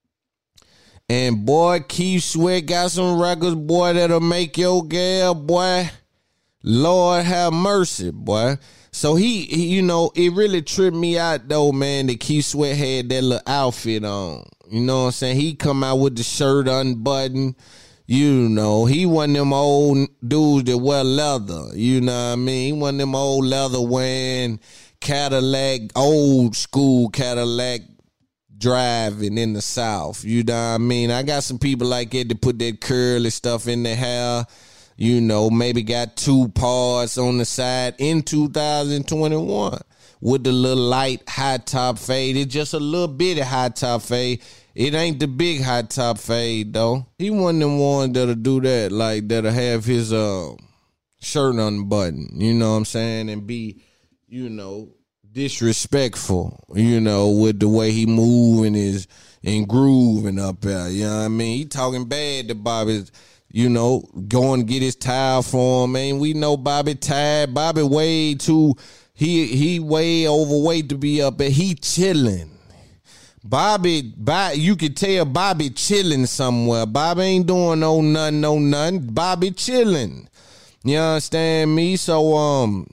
And, boy, Keith Sweat got some records, boy, that'll make your gal, boy. Lord have mercy, boy. So he, he, you know, it really tripped me out, though, man, that Keith Sweat had that little outfit on. You know what I'm saying? He come out with the shirt unbuttoned. You know, he one of them old dudes that wear leather. You know what I mean? He one of them old leather wearing Cadillac, old school Cadillac driving in the South. You know what I mean? I got some people like that to put that curly stuff in their hair. You know, maybe got two parts on the side in two thousand twenty-one with the little light high top fade. It's just a little bitty high top fade. It ain't the big high top fade, though. He one of them ones that'll do that, like that'll have his uh, shirt unbuttoned, you know what I'm saying, and be, you know, disrespectful, you know, with the way he moving is and grooving up there, you know what I mean? He talking bad to Bobby. You know, go and get his towel for him, man. We know Bobby tired. Bobby way too, he he way overweight to be up there. He chilling. Bobby, Bobby, you could tell Bobby chilling somewhere. Bobby ain't doing no nothing, no nothing. Bobby chilling. You understand me? So, um,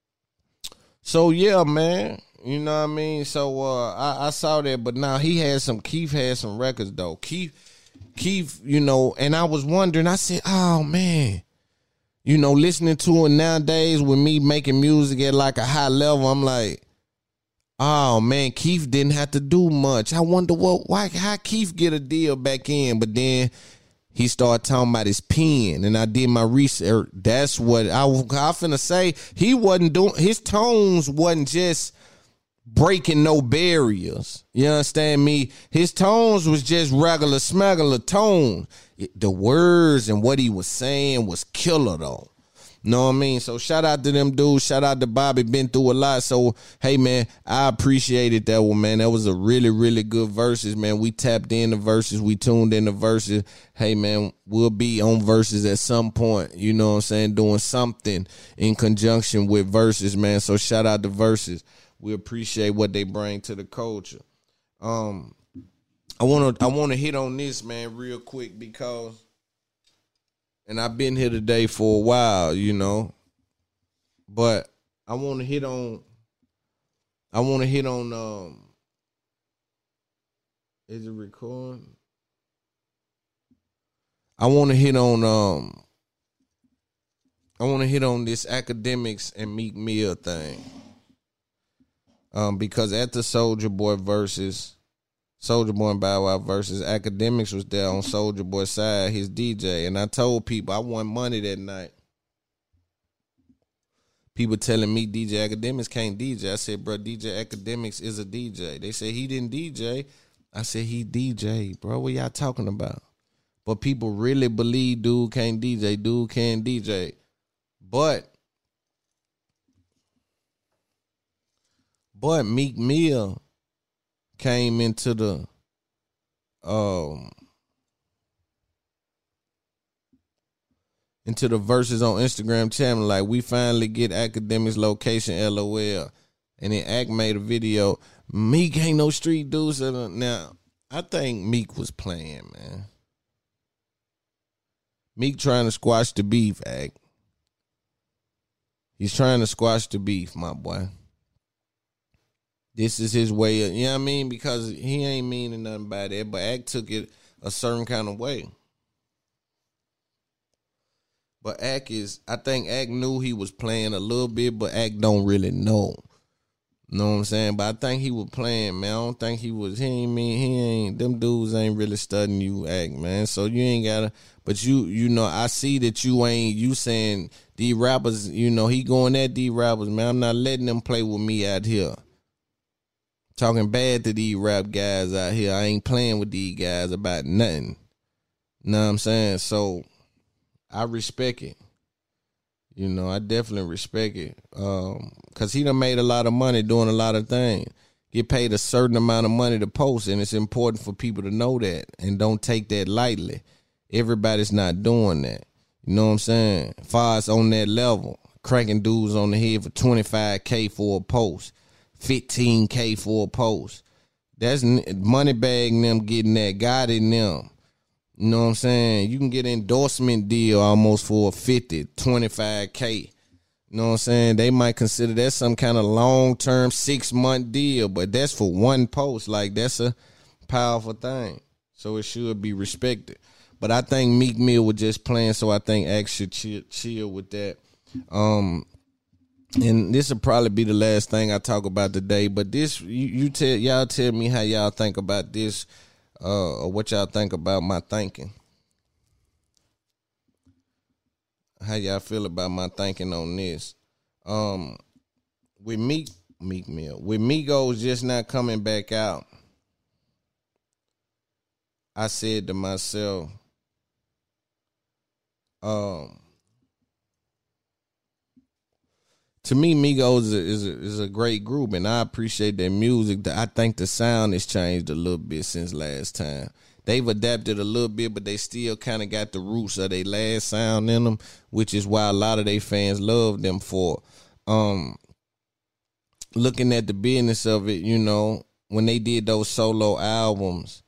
so yeah, man. You know what I mean? So, uh, I, I saw that, but now he had some, Keith had some records, though. Keith, Keith, you know, and I was wondering, I said, oh, man, you know, listening to it nowadays with me making music at like a high level, I'm like, oh, man, Keith didn't have to do much. I wonder what, why, how Keith get a deal back in, but then he started talking about his pen, and I did my research. That's what I, I finna say. He wasn't doing, his tones wasn't just breaking no barriers. You understand me? His tones was just regular smuggler tone. The words and what he was saying was killer though. Know what I mean? So shout out to them dudes. Shout out to Bobby. Been through a lot. So, hey, man, I appreciated that one, man. That was a really, really good verses, man. We tapped in the verses. We tuned in the verses. Hey, man, we'll be on verses at some point. You know what I'm saying? Doing something in conjunction with verses, man. So shout out to verses. We appreciate what they bring to the culture. Um, I want to I want to hit on this, man, real quick because... And I've been here today for a while, you know, but I want to hit on, I want to hit on, um, is it recording? I want to hit on, um, I want to hit on this Academics and Meek Mill thing. Um, because at the Soulja Boy versus Soulja Boy and Bow Wow versus Academics was there on Soulja Boy's side, his D J. And I told people I won money that night. People telling me D J Academics can't D J. I said, bro, D J Academics is a D J. They said he didn't D J. I said he D J, bro. What y'all talking about? But people really believe dude can't D J. Dude can D J. But, but Meek Mill came into the um into the verses on Instagram channel like we finally get Academics location L O L, and then Act made a video. Meek ain't no street dude. So now I think Meek was playing, man. Meek trying to squash the beef, Act. He's trying to squash the beef, my boy. This is his way of, you know what I mean? Because he ain't meaning nothing by that, but Act took it a certain kind of way. But Act is, I think Act knew he was playing a little bit, but Act don't really know. You know what I'm saying? But I think he was playing, man. I don't think he was, he ain't mean, he ain't, them dudes ain't really studying you, Act, man. So you ain't gotta, but you, you know, I see that you ain't, you saying these rappers, you know, he going at these rappers, man. I'm not letting them play with me out here. Talking bad to these rap guys out here. I ain't playing with these guys about nothing. Know what I'm saying? So I respect it. You know, I definitely respect it. Um, cause he done made a lot of money doing a lot of things. Get paid a certain amount of money to post, and it's important for people to know that and don't take that lightly. Everybody's not doing that. You know what I'm saying? Far as on that level, cranking dudes on the head for twenty-five K for a post. fifteen K for a post. That's money bagging them, getting that, guiding them. You know what I'm saying? You can get an endorsement deal almost for fifty, twenty-five K. You know what I'm saying? They might consider that some kind of long-term six-month deal, but that's for one post. Like, that's a powerful thing. So it should be respected. But I think Meek Mill was just playing, so I think Act should chill, chill with that. Um... And this will probably be the last thing I talk about today. But this, you, you tell y'all tell me how y'all think about this, uh, or what y'all think about my thinking. How y'all feel about my thinking on this? Um, with Meek, Meek Mill, with Migos just not coming back out, I said to myself, um. To me, Migos is a, is, a, is a great group, and I appreciate their music. I think the sound has changed a little bit since last time. They've adapted a little bit, but they still kind of got the roots of their last sound in them, which is why a lot of their fans love them for. Um, looking at the business of it, you know, when they did those solo albums,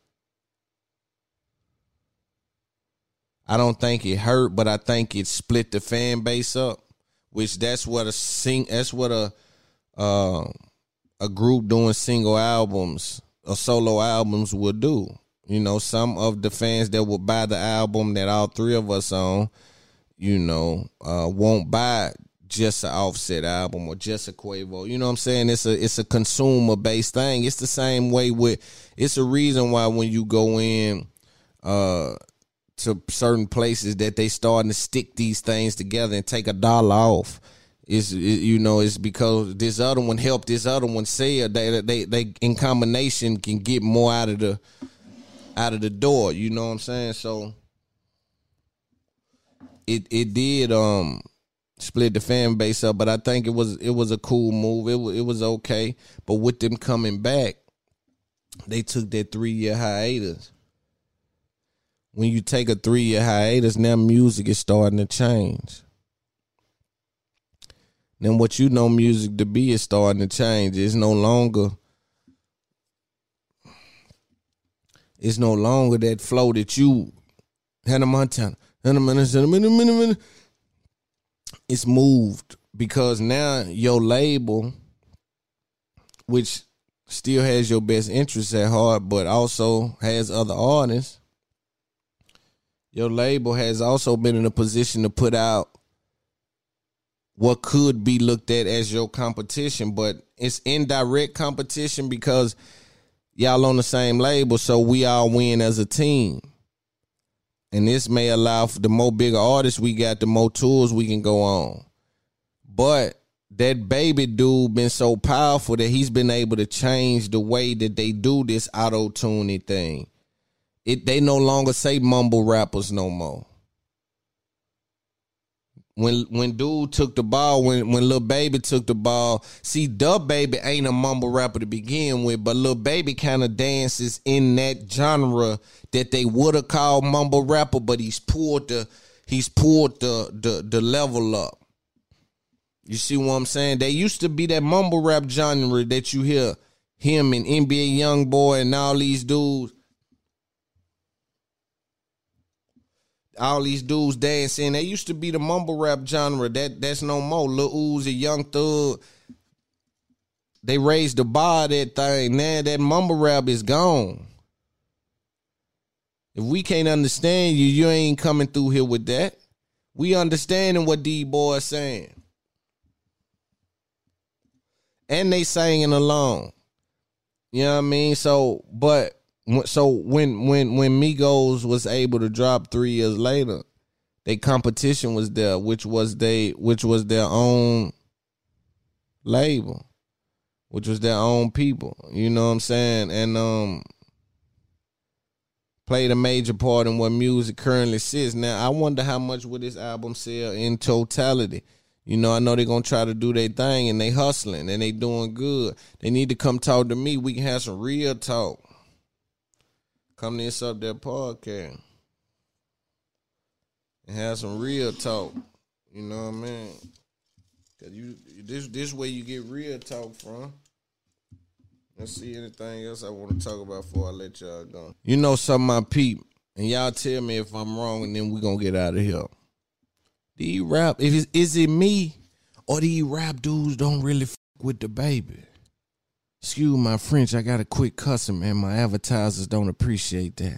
I don't think it hurt, but I think it split the fan base up. Which that's what a sing that's what a uh, a group doing single albums or solo albums would do. You know, some of the fans that will buy the album that all three of us on, you know, uh, won't buy just an Offset album or just a Quavo. You know what I'm saying? It's a it's a consumer based thing. It's the same way with. It's a reason why when you go in uh, to certain places that they starting to stick these things together and take a dollar off. Is you know, it's because this other one helped this other one sell. They they they in combination can get more out of the out of the door. You know what I'm saying? So it it did um split the fan base up, but I think it was it was a cool move. It was, it was okay, but with them coming back, they took that three year hiatus. When you take a three year hiatus, now music is starting to change. Then what you know music to be is starting to change. It's no longer it's no longer that flow that you Hannah Montana. Hannah Montana. It's moved because now your label, which still has your best interests at heart, but also has other artists, your label has also been in a position to put out what could be looked at as your competition, but it's indirect competition because y'all on the same label, so we all win as a team. And this may allow for the more bigger artists we got, the more tours we can go on. But that Baby dude been so powerful that he's been able to change the way that they do this auto-tuning thing. It they no longer say mumble rappers no more. When when dude took the ball, when when Lil Baby took the ball, see, Da Baby ain't a mumble rapper to begin with, but Lil Baby kind of dances in that genre that they would have called mumble rapper, but he's pulled the he's pulled the the the level up. You see what I'm saying? There used to be that mumble rap genre that you hear him and N B A Youngboy and all these dudes. All these dudes dancing. They used to be the mumble rap genre. That that's no more. Lil Uzi, Young Thug. They raised the bar of that thing. Now that mumble rap is gone. If we can't understand you, you ain't coming through here with that. We understanding what these boys saying. And they singing along. You know what I mean? So, but So when when when Migos was able to drop three years later, their competition was there, which was they which was their own label, which was their own people. You know what I'm saying? And um played a major part in what music currently sits. Now I wonder how much would this album sell in totality. You know, I know they're gonna try to do their thing and they hustling and they doing good. They need to come talk to me. We can have some real talk. Come to this up there podcast and have some real talk. You know what I mean? Cause you this this way you get real talk from. Let's see anything else I want to talk about before I let y'all go. You know some of my peep, and y'all tell me if I'm wrong, and then we gonna get out of here. Do you rap? If it's, is it me or do you rap dudes don't really f with the Baby? Excuse my French, I got a quick cussing, man. My advertisers don't appreciate that.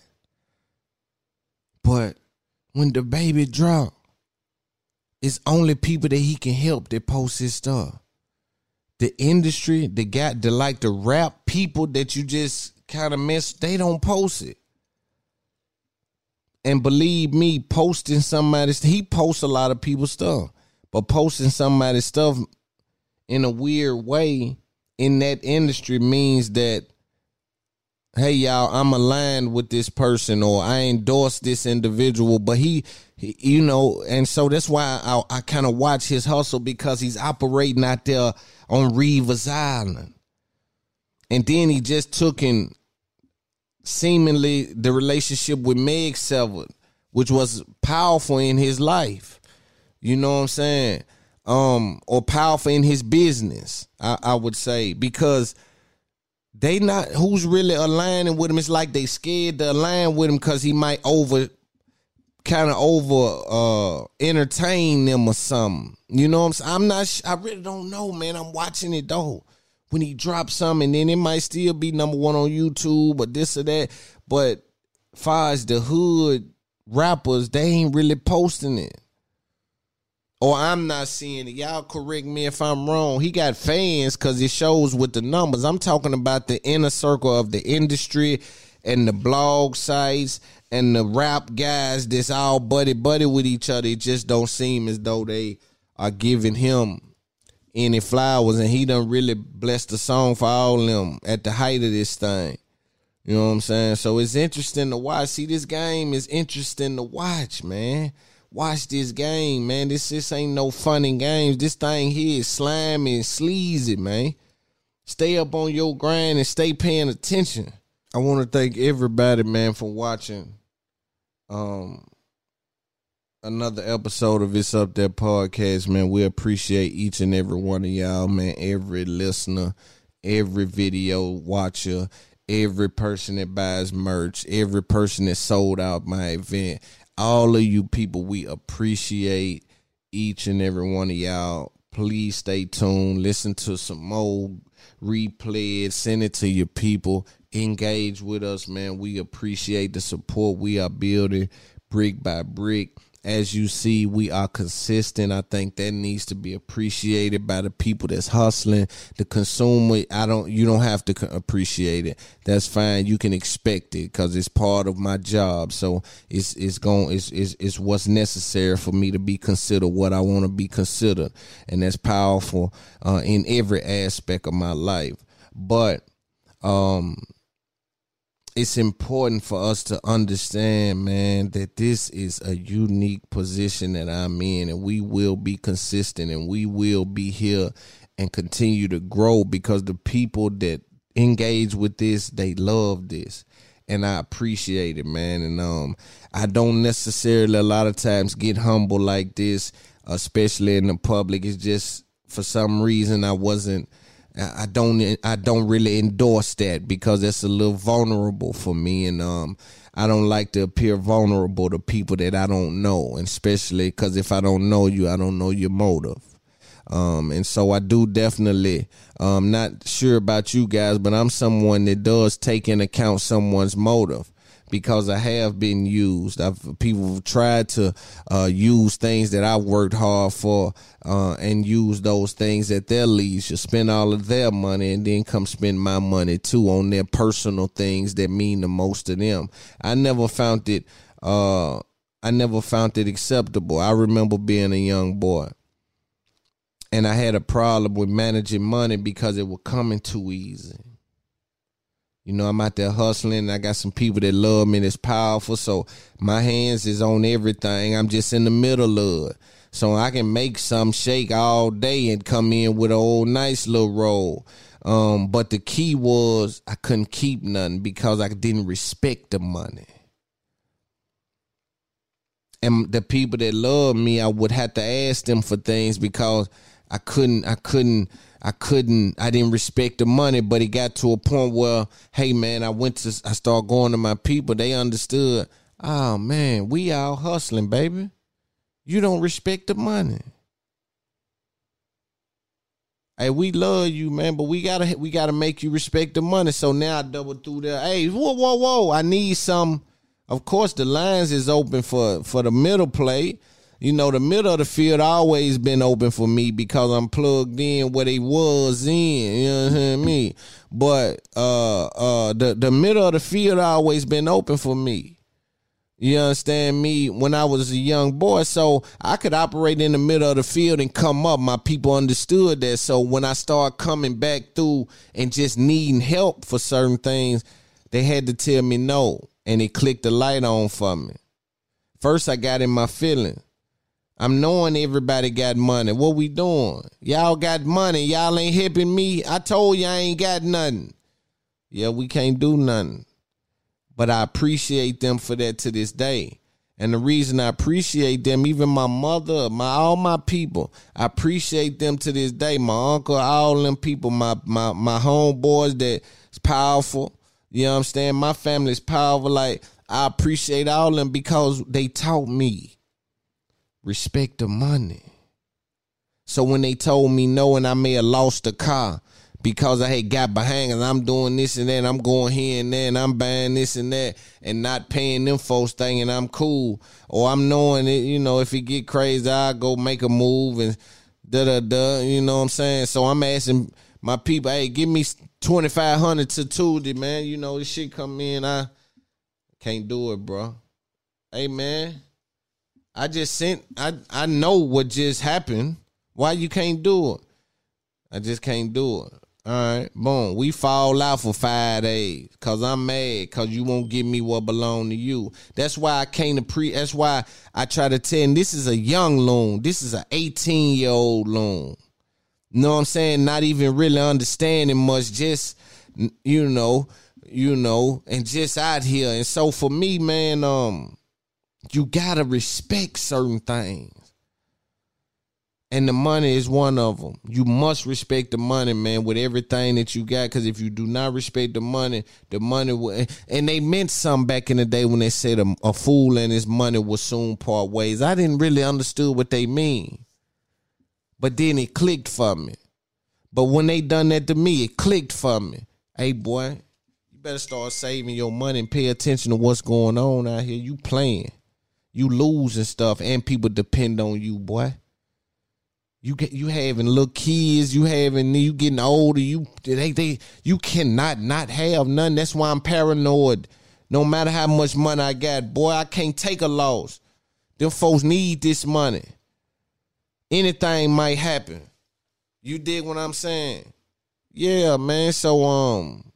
But when the Baby drop, it's only people that he can help that post his stuff. The industry, the guy, the like the rap people that you just kind of miss, they don't post it. And believe me, posting somebody's, he posts a lot of people's stuff, but posting somebody's stuff in a weird way in that industry means that, hey, y'all, I'm aligned with this person or I endorse this individual, but he, he you know, and so that's why I, I kind of watch his hustle because he's operating out there on Reeves Island. And then he just took in seemingly the relationship with Meg severed, which was powerful in his life. You know what I'm saying? Um, or powerful in his business, I, I would say, because they not who's really aligning with him. It's like they scared to align with him because he might over kind of over uh entertain them or something. You know what I'm saying? I'm not. I really don't know, man. I'm watching it though. When he drops something, then it might still be number one on YouTube or this or that. But far as the hood rappers, they ain't really posting it. Or I'm not seeing it. Y'all correct me if I'm wrong. He got fans because it shows with the numbers. I'm talking about the inner circle of the industry and the blog sites and the rap guys that's all buddy buddy with each other, it just don't seem as though they are giving him any flowers, and he done really blessed the song for all of them at the height of this thing. You know what I'm saying? So it's interesting to watch. See, this game is interesting to watch, man. Watch this game, man. This this ain't no funny games. This thing here is slimy and sleazy, man. Stay up on your grind and stay paying attention. I want to thank everybody, man, for watching um another episode of It's Up There podcast, man. We appreciate each and every one of y'all, man. Every listener, every video watcher, every person that buys merch, every person that sold out my event. All of you people, we appreciate each and every one of y'all. Please stay tuned. Listen to some more, replay it, send it to your people. Engage with us, man. We appreciate the support we are building brick by brick. As you see, we are consistent. I think that needs to be appreciated by the people that's hustling. The consumer, I don't. You don't have to appreciate it. That's fine. You can expect it because it's part of my job. So it's it's going. It's, it's it's what's necessary for me to be considered what I want to be considered, and that's powerful uh, in every aspect of my life. But um. It's important for us to understand, man, that this is a unique position that I'm in, and we will be consistent, and we will be here and continue to grow because the people that engage with this, they love this, and I appreciate it, man. And um, I don't necessarily a lot of times get humble like this, especially in the public. It's just for some reason I wasn't. I don't I don't really endorse that because it's a little vulnerable for me, and um I don't like to appear vulnerable to people that I don't know, and especially because if I don't know you, I don't know your motive. Um and so I do definitely um not sure about you guys, but I'm someone that does take into account someone's motive. Because I have been used. I've, people have tried to uh, use things that I worked hard for uh, and use those things at their leisure, spend all of their money, and then come spend my money too on their personal things that mean the most to them. I never found it. Uh, I never found it acceptable. I remember being a young boy, and I had a problem with managing money because it was coming too easy. You know, I'm out there hustling, and I got some people that love me that's powerful, so my hands is on everything. I'm just in the middle of it. So I can make some shake all day and come in with an old nice little roll. Um, but the key was I couldn't keep nothing because I didn't respect the money. And the people that love me, I would have to ask them for things because I couldn't, I couldn't, I couldn't, I didn't respect the money, but it got to a point where, hey man, I went to, I started going to my people. They understood, oh man, we all hustling, baby. You don't respect the money. Hey, we love you, man, but we gotta, we gotta make you respect the money. So now I double through there. Hey, whoa, whoa, whoa, I need some. Of course, the lines is open for, for the middle plate. You know, the middle of the field always been open for me because I'm plugged in where they was in, you know what I mean? But uh, uh, the, the middle of the field always been open for me. You understand me? When I was a young boy, so I could operate in the middle of the field and come up. My people understood that. So when I started coming back through and just needing help for certain things, they had to tell me no, and it clicked the light on for me. First, I got in my feelings. I'm knowing everybody got money. What we doing? Y'all got money. Y'all ain't hipping me. I told you I ain't got nothing. Yeah, we can't do nothing. But I appreciate them for that to this day. And the reason I appreciate them, even my mother, my all my people, I appreciate them to this day. My uncle, all them people, my my my homeboys that's powerful. You know what I'm saying? My family's powerful. Like, I appreciate all them because they taught me. Respect the money. So when they told me no and I may have lost the car because I had got behind and I'm doing this and that, and I'm going here and there and I'm buying this and that and not paying them folks thing and I'm cool. Or I'm knowing it, you know, if it get crazy, I'll go make a move and da-da-da, you know what I'm saying? So I'm asking my people, hey, give me twenty-five hundred to Tuesday, man. You know, this shit come in, I Can't do it, bro. Hey, man. I just sent, I, I know what just happened. Why you can't do it? I just can't do it. All right, boom. We fall out for five days because I'm mad because you won't give me what belong to you. That's why I can't appreciate. That's why I try to tell him this is a young loon. This is an eighteen-year-old loon. You know what I'm saying? Not even really understanding much. Just, you know, you know, and just out here. And so for me, man, um, you got to respect certain things. And the money is one of them. You must respect the money, man, with everything that you got. Because if you do not respect the money, the money will. And they meant something back in the day when they said a, a fool and his money will soon part ways. I didn't really understood what they mean. But then it clicked for me. But when they done that to me, it clicked for me. Hey, boy, you better start saving your money and pay attention to what's going on out here. You playing. You losing stuff, and people depend on you, boy. You get you having little kids, you having you getting older, you they they you cannot not have none. That's why I'm paranoid. No matter how much money I got, boy, I can't take a loss. Them folks need this money. Anything might happen. You dig what I'm saying? Yeah, man. So um,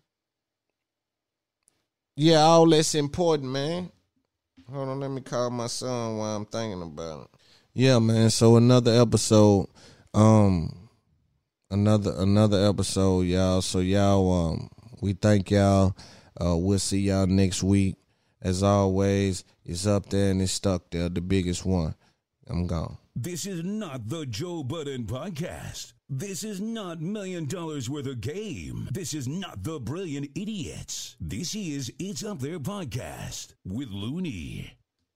yeah, all that's important, man. Hold on, let me call my son while I'm thinking about it. Yeah, man. So another episode, um, another another episode, y'all. So y'all, um, we thank y'all. Uh, we'll see y'all next week. As always, it's up there and it's stuck there. The biggest one. I'm gone. This is not the Joe Budden Podcast. This is not Million Dollars Worth of Game. This is not the Brilliant Idiots. This is It's Up There Podcast with Looney.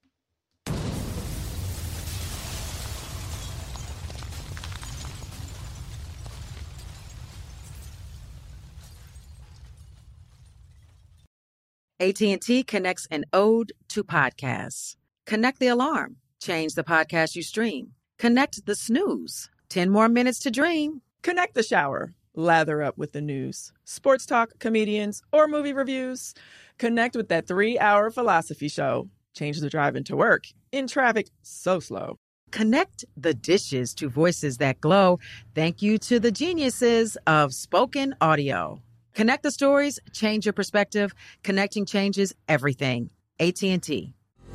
A T and T connects an ode to podcasts. Connect the alarm. Change the podcast you stream. Connect the snooze. ten more minutes to dream. Connect the shower. Lather up with the news. Sports talk, comedians, or movie reviews. Connect with that three-hour philosophy show. Change the drive into work. In traffic so slow. Connect the dishes to voices that glow. Thank you to the geniuses of spoken audio. Connect the stories, change your perspective. Connecting changes everything. A T and T.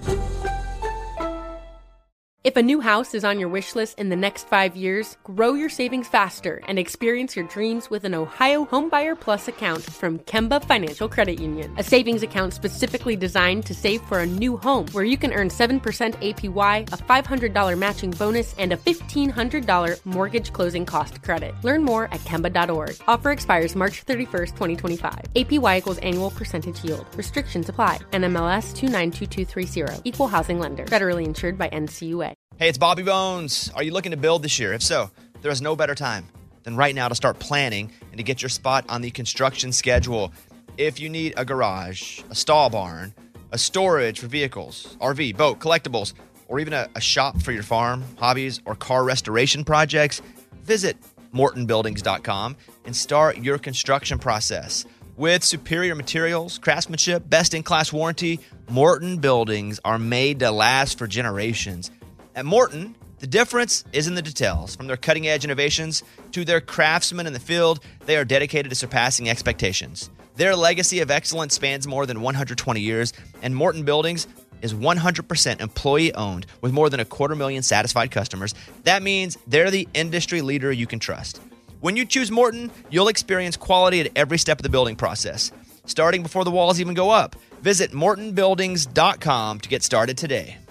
If a new house is on your wish list in the next five years, grow your savings faster and experience your dreams with an Ohio Homebuyer Plus account from Kemba Financial Credit Union. A savings account specifically designed to save for a new home where you can earn seven percent A P Y, a five hundred dollars matching bonus, and a fifteen hundred dollars mortgage closing cost credit. Learn more at Kemba dot org. Offer expires March thirty-first, twenty twenty-five. A P Y equals annual percentage yield. Restrictions apply. N M L S two nine two two three zero. Equal housing lender. Federally insured by N C U A. Hey, it's Bobby Bones. Are you looking to build this year? If so, there is no better time than right now to start planning and to get your spot on the construction schedule. If you need a garage, a stall barn, a storage for vehicles, R V, boat, collectibles, or even a, a shop for your farm, hobbies, or car restoration projects, visit Morton Buildings dot com and start your construction process. With superior materials, craftsmanship, best-in-class warranty, Morton Buildings are made to last for generations. At Morton, the difference is in the details. From their cutting-edge innovations to their craftsmen in the field, they are dedicated to surpassing expectations. Their legacy of excellence spans more than one hundred twenty years, and Morton Buildings is one hundred percent employee-owned with more than a quarter million satisfied customers. That means they're the industry leader you can trust. When you choose Morton, you'll experience quality at every step of the building process, starting before the walls even go up. Visit Morton Buildings dot com to get started today.